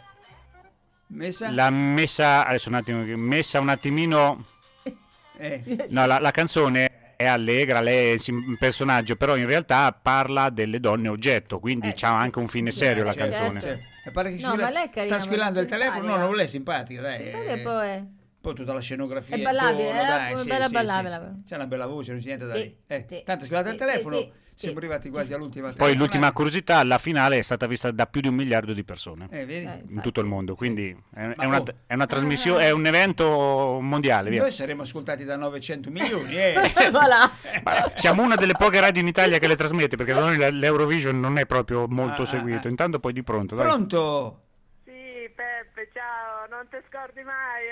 [SPEAKER 3] l'ha messa adesso un attimo, messa un attimino. No, la canzone è allegra, lei è un personaggio, però in realtà parla delle donne oggetto, quindi c'ha anche un fine serio la canzone.
[SPEAKER 2] Certo. Pare che
[SPEAKER 5] No, ma lei è carina,
[SPEAKER 2] sta squillando il telefono, no,
[SPEAKER 5] simpatica.
[SPEAKER 2] non lei è simpatica, dai.
[SPEAKER 5] Poi
[SPEAKER 2] tutta la scenografia
[SPEAKER 5] è ballabile,
[SPEAKER 2] intorno, dai,
[SPEAKER 5] come
[SPEAKER 2] sì,
[SPEAKER 5] bella
[SPEAKER 2] sì,
[SPEAKER 5] ballabile.
[SPEAKER 2] sì. C'è una bella voce, non c'è niente da
[SPEAKER 5] Sì,
[SPEAKER 2] dire.
[SPEAKER 5] sì,
[SPEAKER 2] Tanto squillate il
[SPEAKER 5] sì,
[SPEAKER 2] telefono,
[SPEAKER 5] sì,
[SPEAKER 2] siamo arrivati quasi all'ultima
[SPEAKER 3] Poi
[SPEAKER 2] telefonata.
[SPEAKER 3] l'ultima curiosità, la finale è stata vista da più di 1 miliardo di persone
[SPEAKER 2] Vedi?
[SPEAKER 3] in tutto il mondo, quindi è
[SPEAKER 2] Ma
[SPEAKER 3] una trasmissione, è un evento mondiale. Via.
[SPEAKER 2] Noi saremo ascoltati da 900 milioni.
[SPEAKER 5] Voilà.
[SPEAKER 3] Ma siamo una delle poche radio in Italia che le trasmette, perché da noi l'Eurovision non è proprio molto seguito. Intanto poi di pronto. Dai.
[SPEAKER 2] Pronto?
[SPEAKER 16] Sì, Peppe, ciao, non ti scordi mai,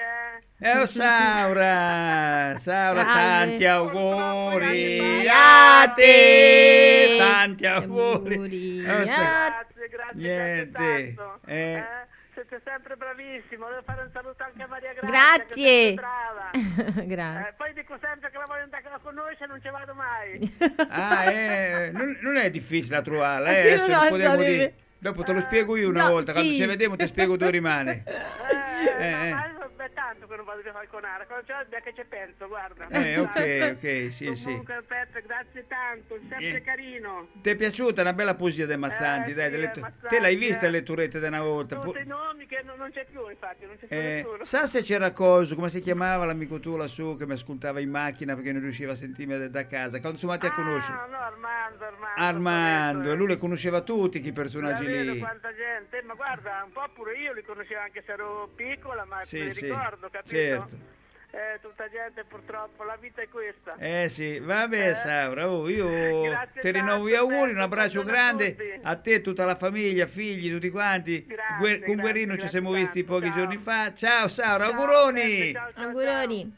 [SPEAKER 2] Saura,
[SPEAKER 5] Grande.
[SPEAKER 2] tanti auguri a te, tanti auguri.
[SPEAKER 16] Grazie,
[SPEAKER 2] Niente.
[SPEAKER 16] tanto. Siete sempre bravissimo, devo fare un saluto anche a Maria Grazia.
[SPEAKER 5] Grazie.
[SPEAKER 16] Che è brava.
[SPEAKER 5] Grazie.
[SPEAKER 16] Poi dico sempre che la voglio andare a conoscere, non ci vado mai.
[SPEAKER 2] Non è difficile a trovarla,
[SPEAKER 16] Sì,
[SPEAKER 2] adesso
[SPEAKER 16] no,
[SPEAKER 2] lo potremmo
[SPEAKER 16] no,
[SPEAKER 2] dire. Dopo te lo spiego io una
[SPEAKER 16] no,
[SPEAKER 2] volta, quando
[SPEAKER 16] sì.
[SPEAKER 2] ci vediamo ti spiego dove rimane.
[SPEAKER 16] Ma è tanto che non vado a Falconara, quando c'è che ci penso, guarda.
[SPEAKER 2] Ok, sì.
[SPEAKER 16] Comunque Peppe, grazie tanto, sempre carino.
[SPEAKER 2] Ti è piaciuta una bella poesia dei Mazzanti? Dai, te l'hai vista le letturette di una volta?
[SPEAKER 16] Tutti i nomi che non c'è più, infatti, non c'è più nessuno.
[SPEAKER 2] Sa se c'era coso, come si chiamava l'amico tuo lassù che mi ascoltava in macchina perché non riusciva a sentirmi da casa? Quando insomma ti a conoscere?
[SPEAKER 16] No,
[SPEAKER 2] Armando, e lui le conosceva tutti quei personaggi lì.
[SPEAKER 16] Quanta gente, ma guarda, un po' pure io li conoscevo anche se ero piccola, ma
[SPEAKER 2] Sì,
[SPEAKER 16] me li
[SPEAKER 2] sì,
[SPEAKER 16] ricordo, capito?
[SPEAKER 2] certo.
[SPEAKER 16] Tutta gente purtroppo, la vita è questa.
[SPEAKER 2] Sì, vabbè Saura, io
[SPEAKER 16] Grazie
[SPEAKER 2] ti rinnovo gli
[SPEAKER 16] tanto,
[SPEAKER 2] auguri, un abbraccio
[SPEAKER 16] buongiorno a
[SPEAKER 2] grande
[SPEAKER 16] tutti.
[SPEAKER 2] a te, tutta la famiglia, figli, tutti quanti. Con Guerrino ci siamo visti pochi giorni fa. Ciao Saura, auguroni!
[SPEAKER 5] Auguroni.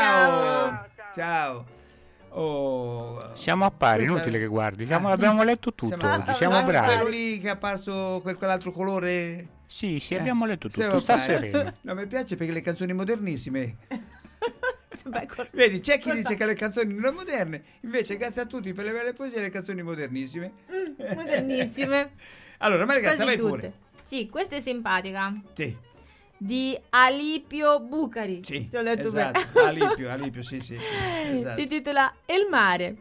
[SPEAKER 2] Ciao.
[SPEAKER 3] Siamo a pari,
[SPEAKER 2] Questa-
[SPEAKER 3] inutile che guardi. Abbiamo letto tutto oggi, siamo
[SPEAKER 2] anche
[SPEAKER 3] bravi.
[SPEAKER 2] quello lì che è apparso quell'altro colore.
[SPEAKER 3] Sì, abbiamo letto tutto.
[SPEAKER 2] siamo
[SPEAKER 3] Sta
[SPEAKER 2] pari.
[SPEAKER 3] sereno.
[SPEAKER 2] No, mi piace perché le canzoni modernissime. Vedi, c'è chi dice che le canzoni non sono moderne, invece grazie a tutti per le belle poesie e le canzoni modernissime.
[SPEAKER 5] Modernissime.
[SPEAKER 2] Allora, ma ragazzi,
[SPEAKER 5] Quasi
[SPEAKER 2] vai
[SPEAKER 5] tutte.
[SPEAKER 2] pure.
[SPEAKER 5] Sì, questa è simpatica.
[SPEAKER 2] Sì.
[SPEAKER 5] Di Alipio Bucari.
[SPEAKER 2] Sì,
[SPEAKER 5] Ti ho letto
[SPEAKER 2] esatto.
[SPEAKER 5] bene.
[SPEAKER 2] Alipio, sì, esatto.
[SPEAKER 5] Si intitola Il mare.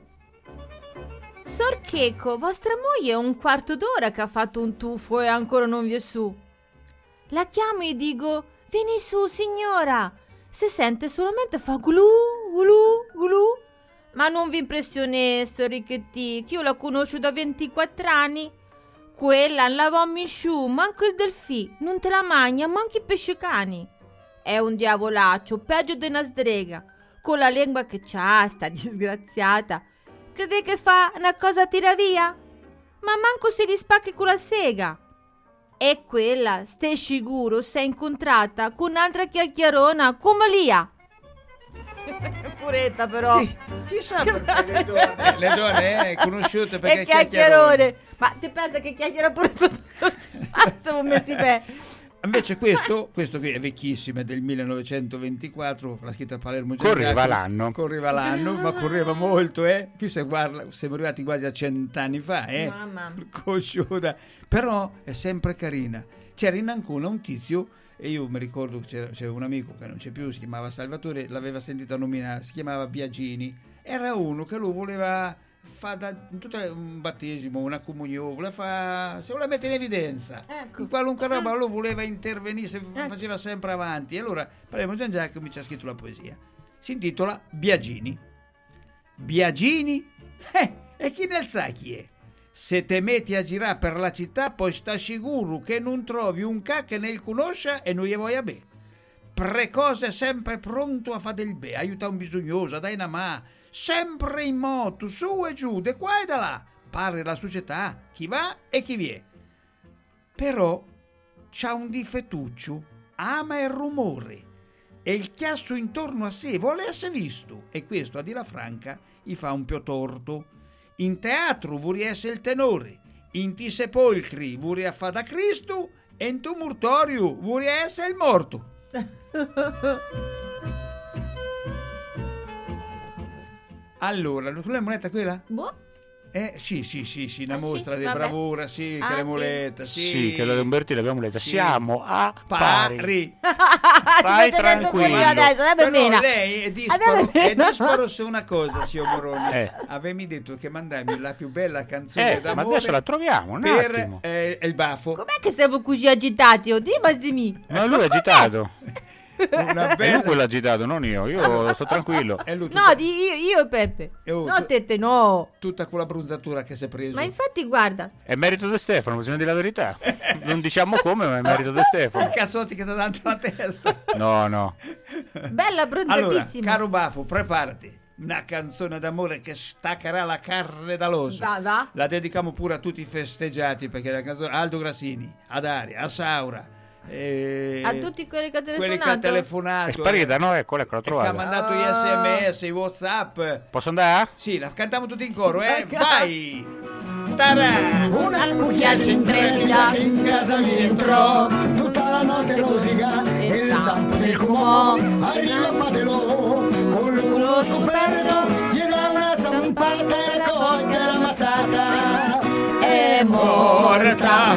[SPEAKER 5] Sor Checo, vostra moglie è un quarto d'ora che ha fatto un tuffo e ancora non vi è su. La chiamo e dico, vieni su signora. Se sente solamente fa glu, glu, glu. Ma non vi impressione, Sorichetti, che io la conosco da 24 anni. Quella non lavò misciù, manco il delfì, non te la magna, manco i pescecani. È un diavolaccio, peggio di una strega. Con la lingua che c'ha, sta disgraziata. Crede che fa una cosa tira via? Ma manco se li spacchi con la sega. E quella, stai sicuro, si è incontrata con un'altra chiacchierona come Lia. Puretta però.
[SPEAKER 2] Chi sa perché le donne conosciute perché
[SPEAKER 5] e chiacchierone. Ma ti pensa che chiacchiera pure sotto? Siamo messi per.
[SPEAKER 2] Invece questo qui è vecchissimo, è del 1924, l'ha scritta a Palermo Gentile. Correva l'anno, ma correva molto, Qui siamo arrivati quasi a 100 anni fa,
[SPEAKER 5] Mamma.
[SPEAKER 2] Cosciuta. Però è sempre carina. C'era in Ancona un tizio, e io mi ricordo che c'era un amico che non c'è più, si chiamava Salvatore, l'aveva sentita nominare, si chiamava Biagini. Era uno che lui voleva fa un battesimo, una comunione, se vuole mettere in evidenza qualunque roba, lo voleva intervenire, faceva sempre avanti. E allora Palermo Gian Giacomo ci ha scritto la poesia, si intitola Biagini. E chi ne sa chi è? Se te metti a girare per la città, poi sta sicuro che non trovi un ca che ne conoscia e non gli voglia bene. Precoce, sempre pronto a fare del bene, aiuta un bisognoso, dai una mano, sempre in moto, su e giù, de qua e da là, pare la società, chi va e chi viene. Però c'ha un difettuccio, ama il rumore e il chiasso intorno a sé vuole essere visto, e questo a dirla franca gli fa un po' torto. In teatro vuoi essere il tenore, in ti sepolcri vuoi fa da Cristo e in tu mortorio vuoi essere il morto. Allora, tu l'hai moneta quella?
[SPEAKER 5] Boh.
[SPEAKER 2] Sì, una mostra di bravura, che l'hai moneta,
[SPEAKER 3] Sì, che la Umberti l'abbiamo letta. Siamo a
[SPEAKER 2] pari.
[SPEAKER 3] Stai tranquillo.
[SPEAKER 2] Però lei è disparo su una cosa, signor Moroni. Avevi detto che mandami la più bella canzone d'amore.
[SPEAKER 3] Ma adesso la troviamo, un attimo.
[SPEAKER 2] Il baffo.
[SPEAKER 5] Com'è che siamo così agitati? Oddio, Massimi.
[SPEAKER 3] Ma lui è agitato.
[SPEAKER 2] Una bella...
[SPEAKER 3] È lui quello agitato, non io sto tranquillo.
[SPEAKER 5] No, io e Peppe. No, Tette, no.
[SPEAKER 2] Tutta quella bronzatura che si è preso.
[SPEAKER 5] Ma infatti, guarda.
[SPEAKER 3] È merito di Stefano, bisogna dire la verità. Non diciamo come, ma è merito di Stefano.
[SPEAKER 2] I cazzotti che ti danno alla testa.
[SPEAKER 3] No.
[SPEAKER 5] Bella bronzatissima.
[SPEAKER 2] Allora, caro Baffo, preparati. Una canzone d'amore che staccherà la carne dall'osso.
[SPEAKER 5] Va.
[SPEAKER 2] La dedichiamo pure a tutti i festeggiati, perché la canzone Aldo Grassini, ad Aria, a Saura.
[SPEAKER 5] A tutti quelli che ha telefonato.
[SPEAKER 3] È sparita, no? Eccola, l'ho trovata.
[SPEAKER 2] Che ha mandato gli SMS, i WhatsApp.
[SPEAKER 3] Posso andare?
[SPEAKER 2] Sì, la cantiamo tutti in coro, vai! Tarà!
[SPEAKER 17] Una cucchiaia intrepida in casa mi entrò, tutta la notte rosica e il zampo del comò. Arriva Padelò con l'uno stupendo, gli dà una zampata e la cocca era ammazzata. È morta,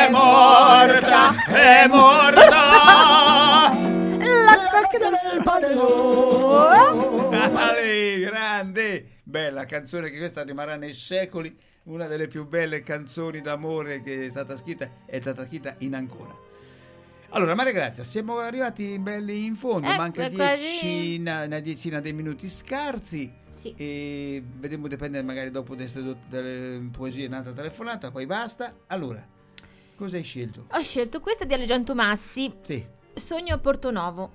[SPEAKER 17] la cocca del Padelò.
[SPEAKER 2] Grande, bella canzone, che questa rimarrà nei secoli, una delle più belle canzoni d'amore che è stata scritta in Ancona. Allora, Maria Grazia, siamo arrivati belli in fondo, manca una decina dei minuti scarsi.
[SPEAKER 5] Sì.
[SPEAKER 2] E vediamo, dipende magari dopo delle poesie, un'altra telefonata, poi basta. Allora, cosa hai scelto?
[SPEAKER 5] Ho scelto questa di Alessandro Massi.
[SPEAKER 2] Sì.
[SPEAKER 5] Sogno a Portonovo.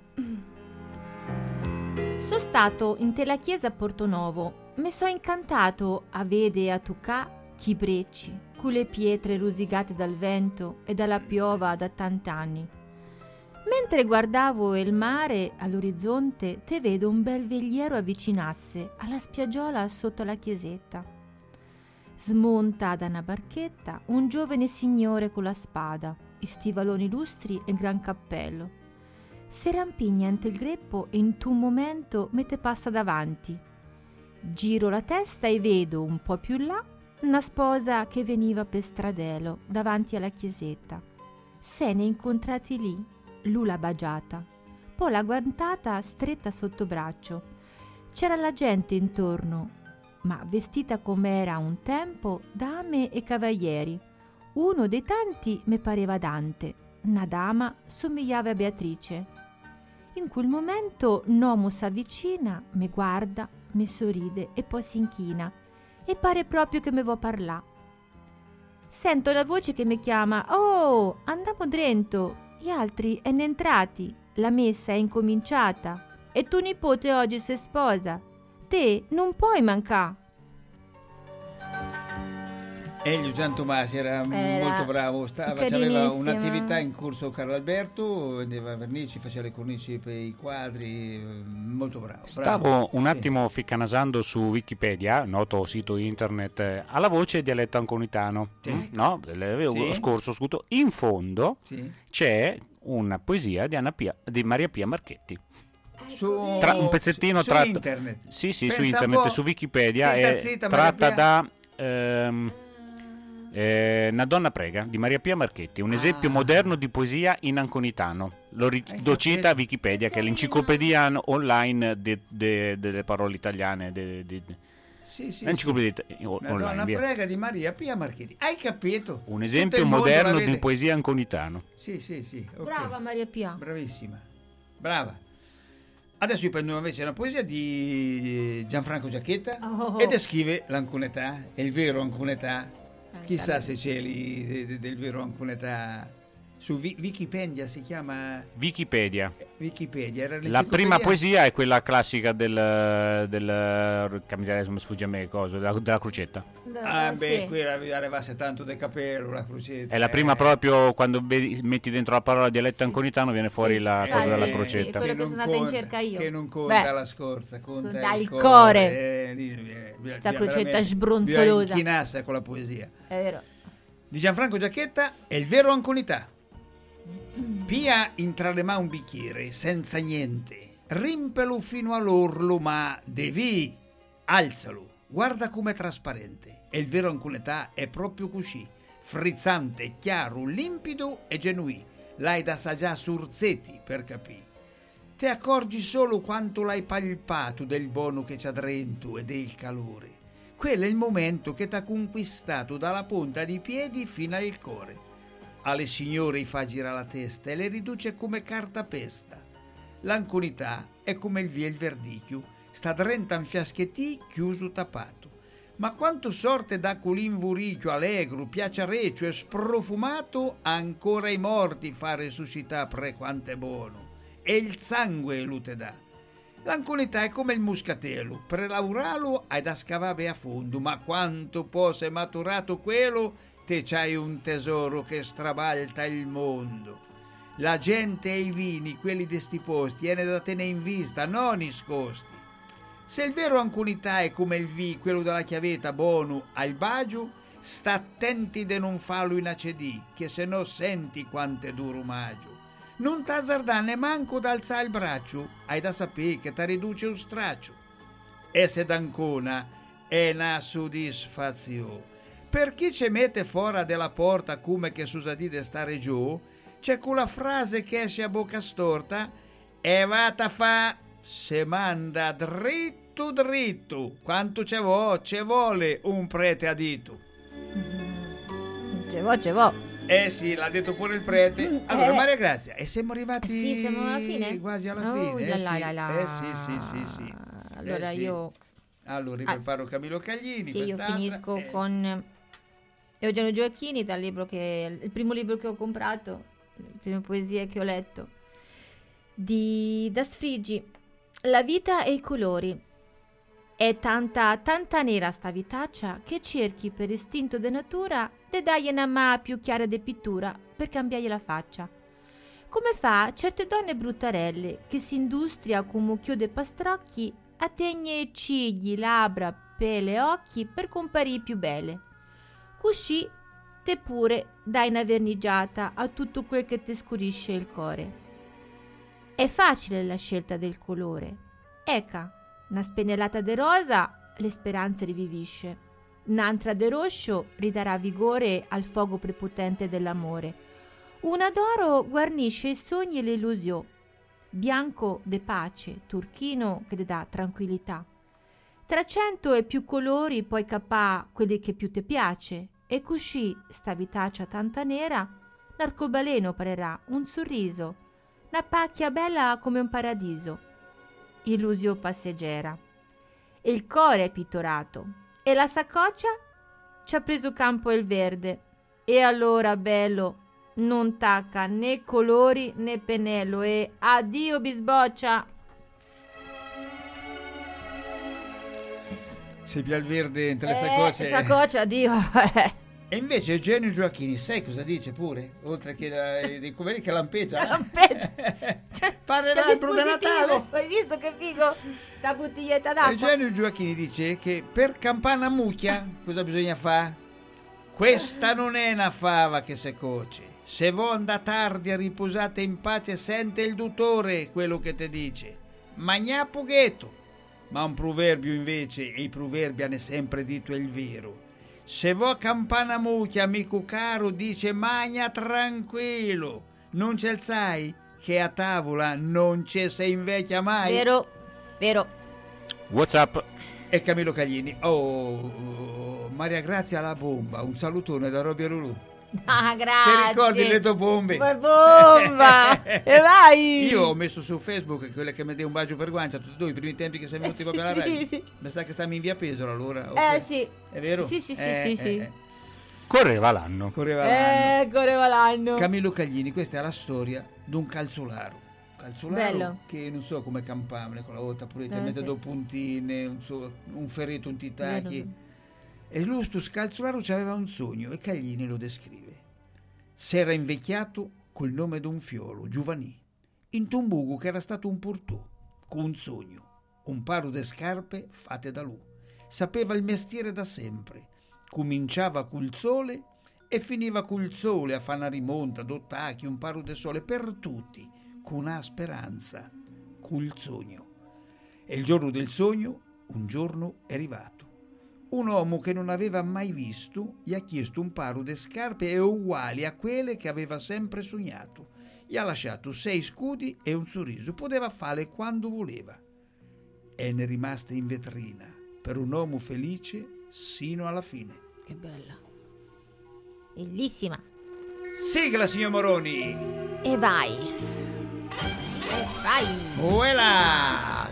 [SPEAKER 5] Sono stato in te la chiesa a Portonovo, mi so incantato a vede e a toccà chi brecci, con le pietre rosigate dal vento e dalla piova da tant'anni. Mentre guardavo il mare all'orizzonte, te vedo un bel veliero avvicinasse alla spiaggiola sotto la chiesetta. Smonta da una barchetta un giovane signore con la spada, i stivaloni lustri e gran cappello. Si rampigna ante il greppo e in un momento me te passa davanti. Giro la testa e vedo un po' più là una sposa che veniva per stradelo davanti alla chiesetta. Se ne incontrati lì, lui l'ha baciata, poi l'ha guantata stretta sotto braccio. C'era la gente intorno, ma vestita com'era un tempo dame e cavalieri. Uno dei tanti me pareva Dante, una dama somigliava a Beatrice. In quel momento un uomo s'avvicina, me guarda, me sorride e poi si inchina e pare proprio che me vuoi parlà. Sento la voce che mi chiama: «Oh, andiamo dentro, gli altri è entrati, la messa è incominciata e tuo nipote oggi si sposa, te non puoi mancà».
[SPEAKER 2] Elio Gian Tomasi era molto bravo, aveva un'attività in corso Carlo Alberto, vendeva vernici, faceva le cornici per i quadri, molto bravo.
[SPEAKER 3] Stavo un attimo ficcanasando su Wikipedia, noto sito internet, alla voce dialetto anconitano, no? L'avevo scorso scuto. In fondo c'è una poesia di Maria Pia Marchetti. Un pezzettino
[SPEAKER 2] su internet.
[SPEAKER 3] Sì, su internet, su Wikipedia, è tratta da Una donna prega di Maria Pia Marchetti, un esempio moderno di poesia in anconitano. Lo cita Wikipedia, che è l'enciclopedia online delle parole italiane. L'enciclopedia
[SPEAKER 2] Una donna prega di Maria Pia Marchetti. Hai capito?
[SPEAKER 3] Un esempio moderno di poesia anconitano.
[SPEAKER 2] Sì. Okay.
[SPEAKER 5] Brava Maria Pia.
[SPEAKER 2] Bravissima. Brava. Adesso io prendo invece una poesia di Gianfranco Giacchetta e descrive l'anconetà, è il vero anconetà. Chissà se c'è lì del vero anconetà. Su Wikipedia si chiama
[SPEAKER 3] Wikipedia
[SPEAKER 2] era
[SPEAKER 3] la prima poesia è quella classica del camisale, come sfugge a me della crocetta.
[SPEAKER 2] Quella levasse tanto del capello la crocetta.
[SPEAKER 3] È la prima proprio, quando metti dentro la parola dialetto anconitano viene fuori la cosa della crocetta.
[SPEAKER 5] Quello che sono andata in cerca io.
[SPEAKER 2] Che non conta la scorza, conta
[SPEAKER 5] il cuore. Questa crocetta sbronzolosa.
[SPEAKER 2] Bisogna inchinarsi con la poesia.
[SPEAKER 5] È vero.
[SPEAKER 2] Di Gianfranco Giacchetta è il vero anconità. Pia intralema un bicchiere senza niente, rimpelo fino all'orlo, ma devi, alzalo, guarda com'è trasparente. E il vero anconetà è proprio così, frizzante, chiaro, limpido e genuì. L'hai da assaggiare surzeti per capire. Te accorgi solo quanto l'hai palpato del buono che c'ha dentro e del calore. Quello è il momento che t'ha conquistato dalla punta dei piedi fino al cuore. Alle signore gli fa girare la testa e le riduce come cartapesta. L'anconità è come il via il verdicchio, sta drenta un fiaschettì chiuso tappato. Ma quanto sorte da quell'invuricchio allegro, piaciareccio e sprofumato, ancora i morti fa resuscità pre quanto è buono. E il sangue lo te dà. L'anconità è come il muscatello, per lavorarlo hai da scavare a fondo, ma quanto poi è maturato quello, te c'hai un tesoro che strabalta il mondo. La gente e i vini, quelli di sti posti, viene da tenere in vista, non nascosti. Se il vero anconità è come il vi, quello della chiavetta buono al bagio, sta attenti de non farlo in acedì, che se no senti quanto è duro magio. Non t'azzardare ne manco d'alzare il braccio, hai da sapere che ti riduce un straccio. E se d'ancona è una soddisfazione. Per chi ci mette fuori della porta come che s'usa di stare giù, c'è quella frase che esce a bocca storta e vata fa se manda dritto dritto. Quanto ci vuole un prete a dito.
[SPEAKER 5] Ce vo.
[SPEAKER 2] Sì, l'ha detto pure il prete. Allora, Maria Grazia, e siamo arrivati
[SPEAKER 5] siamo alla fine?
[SPEAKER 2] quasi alla fine. Sì.
[SPEAKER 5] Allora io...
[SPEAKER 2] Allora, preparo Camillo Caglini.
[SPEAKER 5] Sì, io finisco con Eugenio Gioacchini, dal libro il primo libro che ho comprato, le prime poesie che ho letto, di Das Frigi, La vita e i colori. È tanta nera sta vitaccia che cerchi per istinto de natura de dagli una ma più chiara de pittura per cambiargli la faccia. Come fa certe donne bruttarelle che si industria con mucchio de pastrocchi a tegne cigli, labbra, pele, occhi per comparire più belle. Così te pure dai una verniciata a tutto quel che te scurisce il cuore. È facile la scelta del colore. Ecca, una spennellata de rosa le speranze rivivisce, un'altra de rosso ridarà vigore al fuoco prepotente dell'amore, una d'oro guarnisce i sogni e le illusioni, bianco de pace, turchino che te dà tranquillità. Tra 100 e più colori puoi capà quelli che più te piace, e così sta vitaccia tanta nera, l'arcobaleno parerà un sorriso, una pacchia bella come un paradiso. Illusio passeggera. E il core è pittorato, e la saccoccia ci ha preso campo il verde, e allora bello non tacca né colori né pennello, e addio bisboccia.
[SPEAKER 2] Se più al verde entre le saccocce.
[SPEAKER 5] Saccoccia, addio.
[SPEAKER 2] E invece Eugenio Gioacchini, sai cosa dice pure? Oltre che di quelli che lampeggia. Parla l'albero da Natale.
[SPEAKER 5] Hai visto che figo? La bottiglietta d'acqua.
[SPEAKER 2] Eugenio Gioacchini dice che per campana mucchia cosa bisogna fare? Questa non è una fava che se coce. Se vo anda tardi a riposate in pace, sente il dottore quello che te dice. Magna pughetto. Ma un proverbio invece, e i proverbi hanno sempre detto il vero. Se vo campana mucchia, amico caro, dice magna tranquillo. Non ce sai che a tavola non ci si invecchia mai.
[SPEAKER 5] Vero.
[SPEAKER 3] What's up?
[SPEAKER 2] E Camillo Caglini. Maria Grazia alla bomba. Un salutone da Roby Lulu.
[SPEAKER 5] Ah, grazie.
[SPEAKER 2] Ti ricordi le tue bombe?
[SPEAKER 5] Ma bomba! E vai!
[SPEAKER 2] Io ho messo su Facebook quelle che mi dai un bacio per guancia, tutti e due, i primi tempi che sei venuti proprio alla radio.
[SPEAKER 5] Sì.
[SPEAKER 2] Mi sa che stiamo in via Pesaro allora.
[SPEAKER 5] Sì.
[SPEAKER 2] È vero?
[SPEAKER 5] Sì.
[SPEAKER 3] Correva l'anno.
[SPEAKER 5] Correva l'anno.
[SPEAKER 2] Camillo Caglini, questa è la storia di un calzolaro.
[SPEAKER 5] Bello.
[SPEAKER 2] Che non so come campamine con la volta pure ti mette due puntine, un ferretto, un titacchi. E lui sto scalzolaro aveva un sogno e Caglini lo descrive. S'era invecchiato col nome d'un fiolo, Giovanni, in Tumbugu che era stato un portò, con un sogno, un paro de scarpe fatte da lui. Sapeva il mestiere da sempre, cominciava col sole e finiva col sole a fare una rimonta, d'ottacchi, un paro de sole per tutti, con una speranza, col sogno. E il giorno del sogno, un giorno è arrivato. Un uomo che non aveva mai visto gli ha chiesto un paro di scarpe uguali a quelle che aveva sempre sognato. Gli ha lasciato 6 scudi e un sorriso. Poteva fare quando voleva. E ne è rimasta in vetrina per un uomo felice sino alla fine.
[SPEAKER 5] Che bella. Bellissima.
[SPEAKER 2] Sigla, signor Moroni.
[SPEAKER 5] E vai.
[SPEAKER 2] Uela.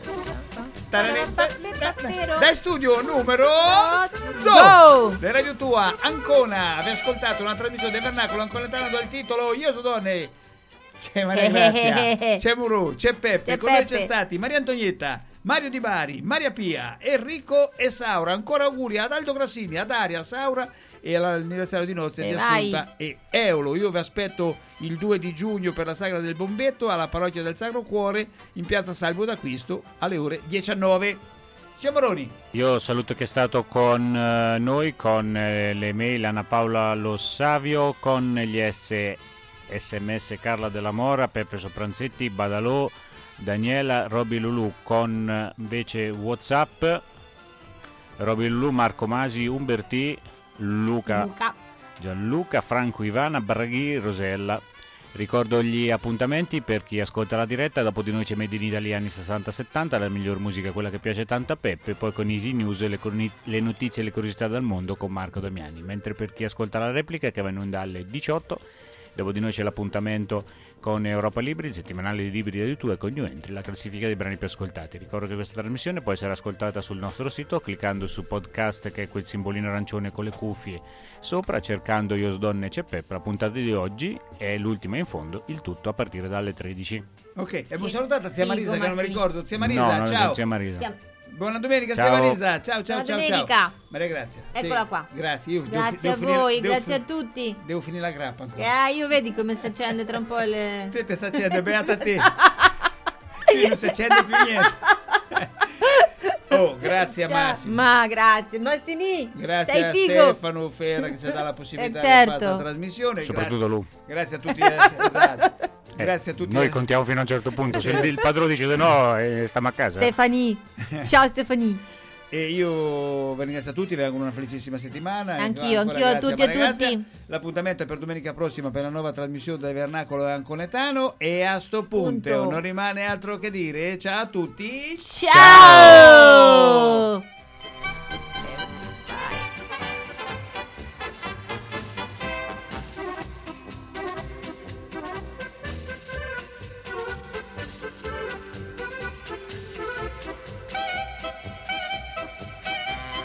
[SPEAKER 2] Dai studio numero 2 di Radio Tua Ancona. Avete ascoltato una trasmissione del Vernacolo Anconetano dal titolo Io so donne. C'è Maria Grazia, c'è Muru, c'è Peppe. Con noi c'è stati Maria Antonietta, Mario Di Bari, Maria Pia, Enrico e Saura. Ancora auguri ad Aldo Grassini, ad Aria, Saura e all'anniversario di nozze di Assunta e Eolo. Io vi aspetto il 2 di giugno per la Sagra del Bombetto alla Parrocchia del Sacro Cuore in piazza Salvo d'Acquisto alle ore 19. Signor Moroni.
[SPEAKER 3] Io saluto che è stato con noi, con le mail Anna Paola Lo Savio, con gli SMS Carla Della Mora, Peppe Sopranzetti, Badalò, Daniela, Roby Lulu, con invece WhatsApp Roby Lulu, Marco Masi, Umberti, Luca, Gianluca, Franco, Ivana, Braghi, Rosella. Ricordo gli appuntamenti per chi ascolta la diretta. Dopo di noi c'è Made in Italy anni 60-70, la miglior musica, quella che piace tanto a Peppe, poi con Easy News le notizie e le curiosità dal mondo con Marco Damiani, mentre per chi ascolta la replica che va in onda alle 18. Dopo di noi c'è l'appuntamento con Europa Libri, il settimanale di libri di YouTube e con New Entry, la classifica dei brani più ascoltati. Ricordo che questa trasmissione può essere ascoltata sul nostro sito cliccando su podcast, che è quel simbolino arancione con le cuffie sopra, cercando Io Donne C'è Peppa. La puntata di oggi è l'ultima in fondo, il tutto a partire dalle 13.
[SPEAKER 2] Ok, e abbiamo salutato zia Marisa che non mi ricordo. Zia Marisa,
[SPEAKER 3] no,
[SPEAKER 2] ciao.
[SPEAKER 3] Zia Marisa.
[SPEAKER 2] Buona domenica,
[SPEAKER 3] ciao.
[SPEAKER 2] zia Marisa. Ciao, ciao,
[SPEAKER 5] Buona
[SPEAKER 2] ciao.
[SPEAKER 5] Domenica.
[SPEAKER 2] Maria Grazia.
[SPEAKER 5] Eccola qua.
[SPEAKER 2] Grazie.
[SPEAKER 5] Grazie a voi, grazie a tutti.
[SPEAKER 2] Devo finire la grappa ancora.
[SPEAKER 5] Io vedi come si accende tra un po' le...
[SPEAKER 2] Te si accende, beata te. Non si accende più niente. Oh, grazie a Massimo.
[SPEAKER 5] Ma grazie, Massimi.
[SPEAKER 2] Grazie
[SPEAKER 5] sei
[SPEAKER 2] a
[SPEAKER 5] figo.
[SPEAKER 2] Stefano Ferra che ci ha dato la possibilità di fare la trasmissione.
[SPEAKER 3] Soprattutto lui.
[SPEAKER 2] Grazie a tutti. Esatto. Grazie a tutti.
[SPEAKER 3] Noi contiamo fino a un certo punto. Se il padrone dice di no, stiamo a casa.
[SPEAKER 5] Stefani. Ciao Stefani.
[SPEAKER 2] E io vi ringrazio a tutti, vi auguro una felicissima settimana.
[SPEAKER 5] Anch'io a tutti e a tutti.
[SPEAKER 2] L'appuntamento è per domenica prossima per la nuova trasmissione del Vernacolo Anconetano e a sto punto non rimane altro che dire ciao a tutti.
[SPEAKER 5] Ciao!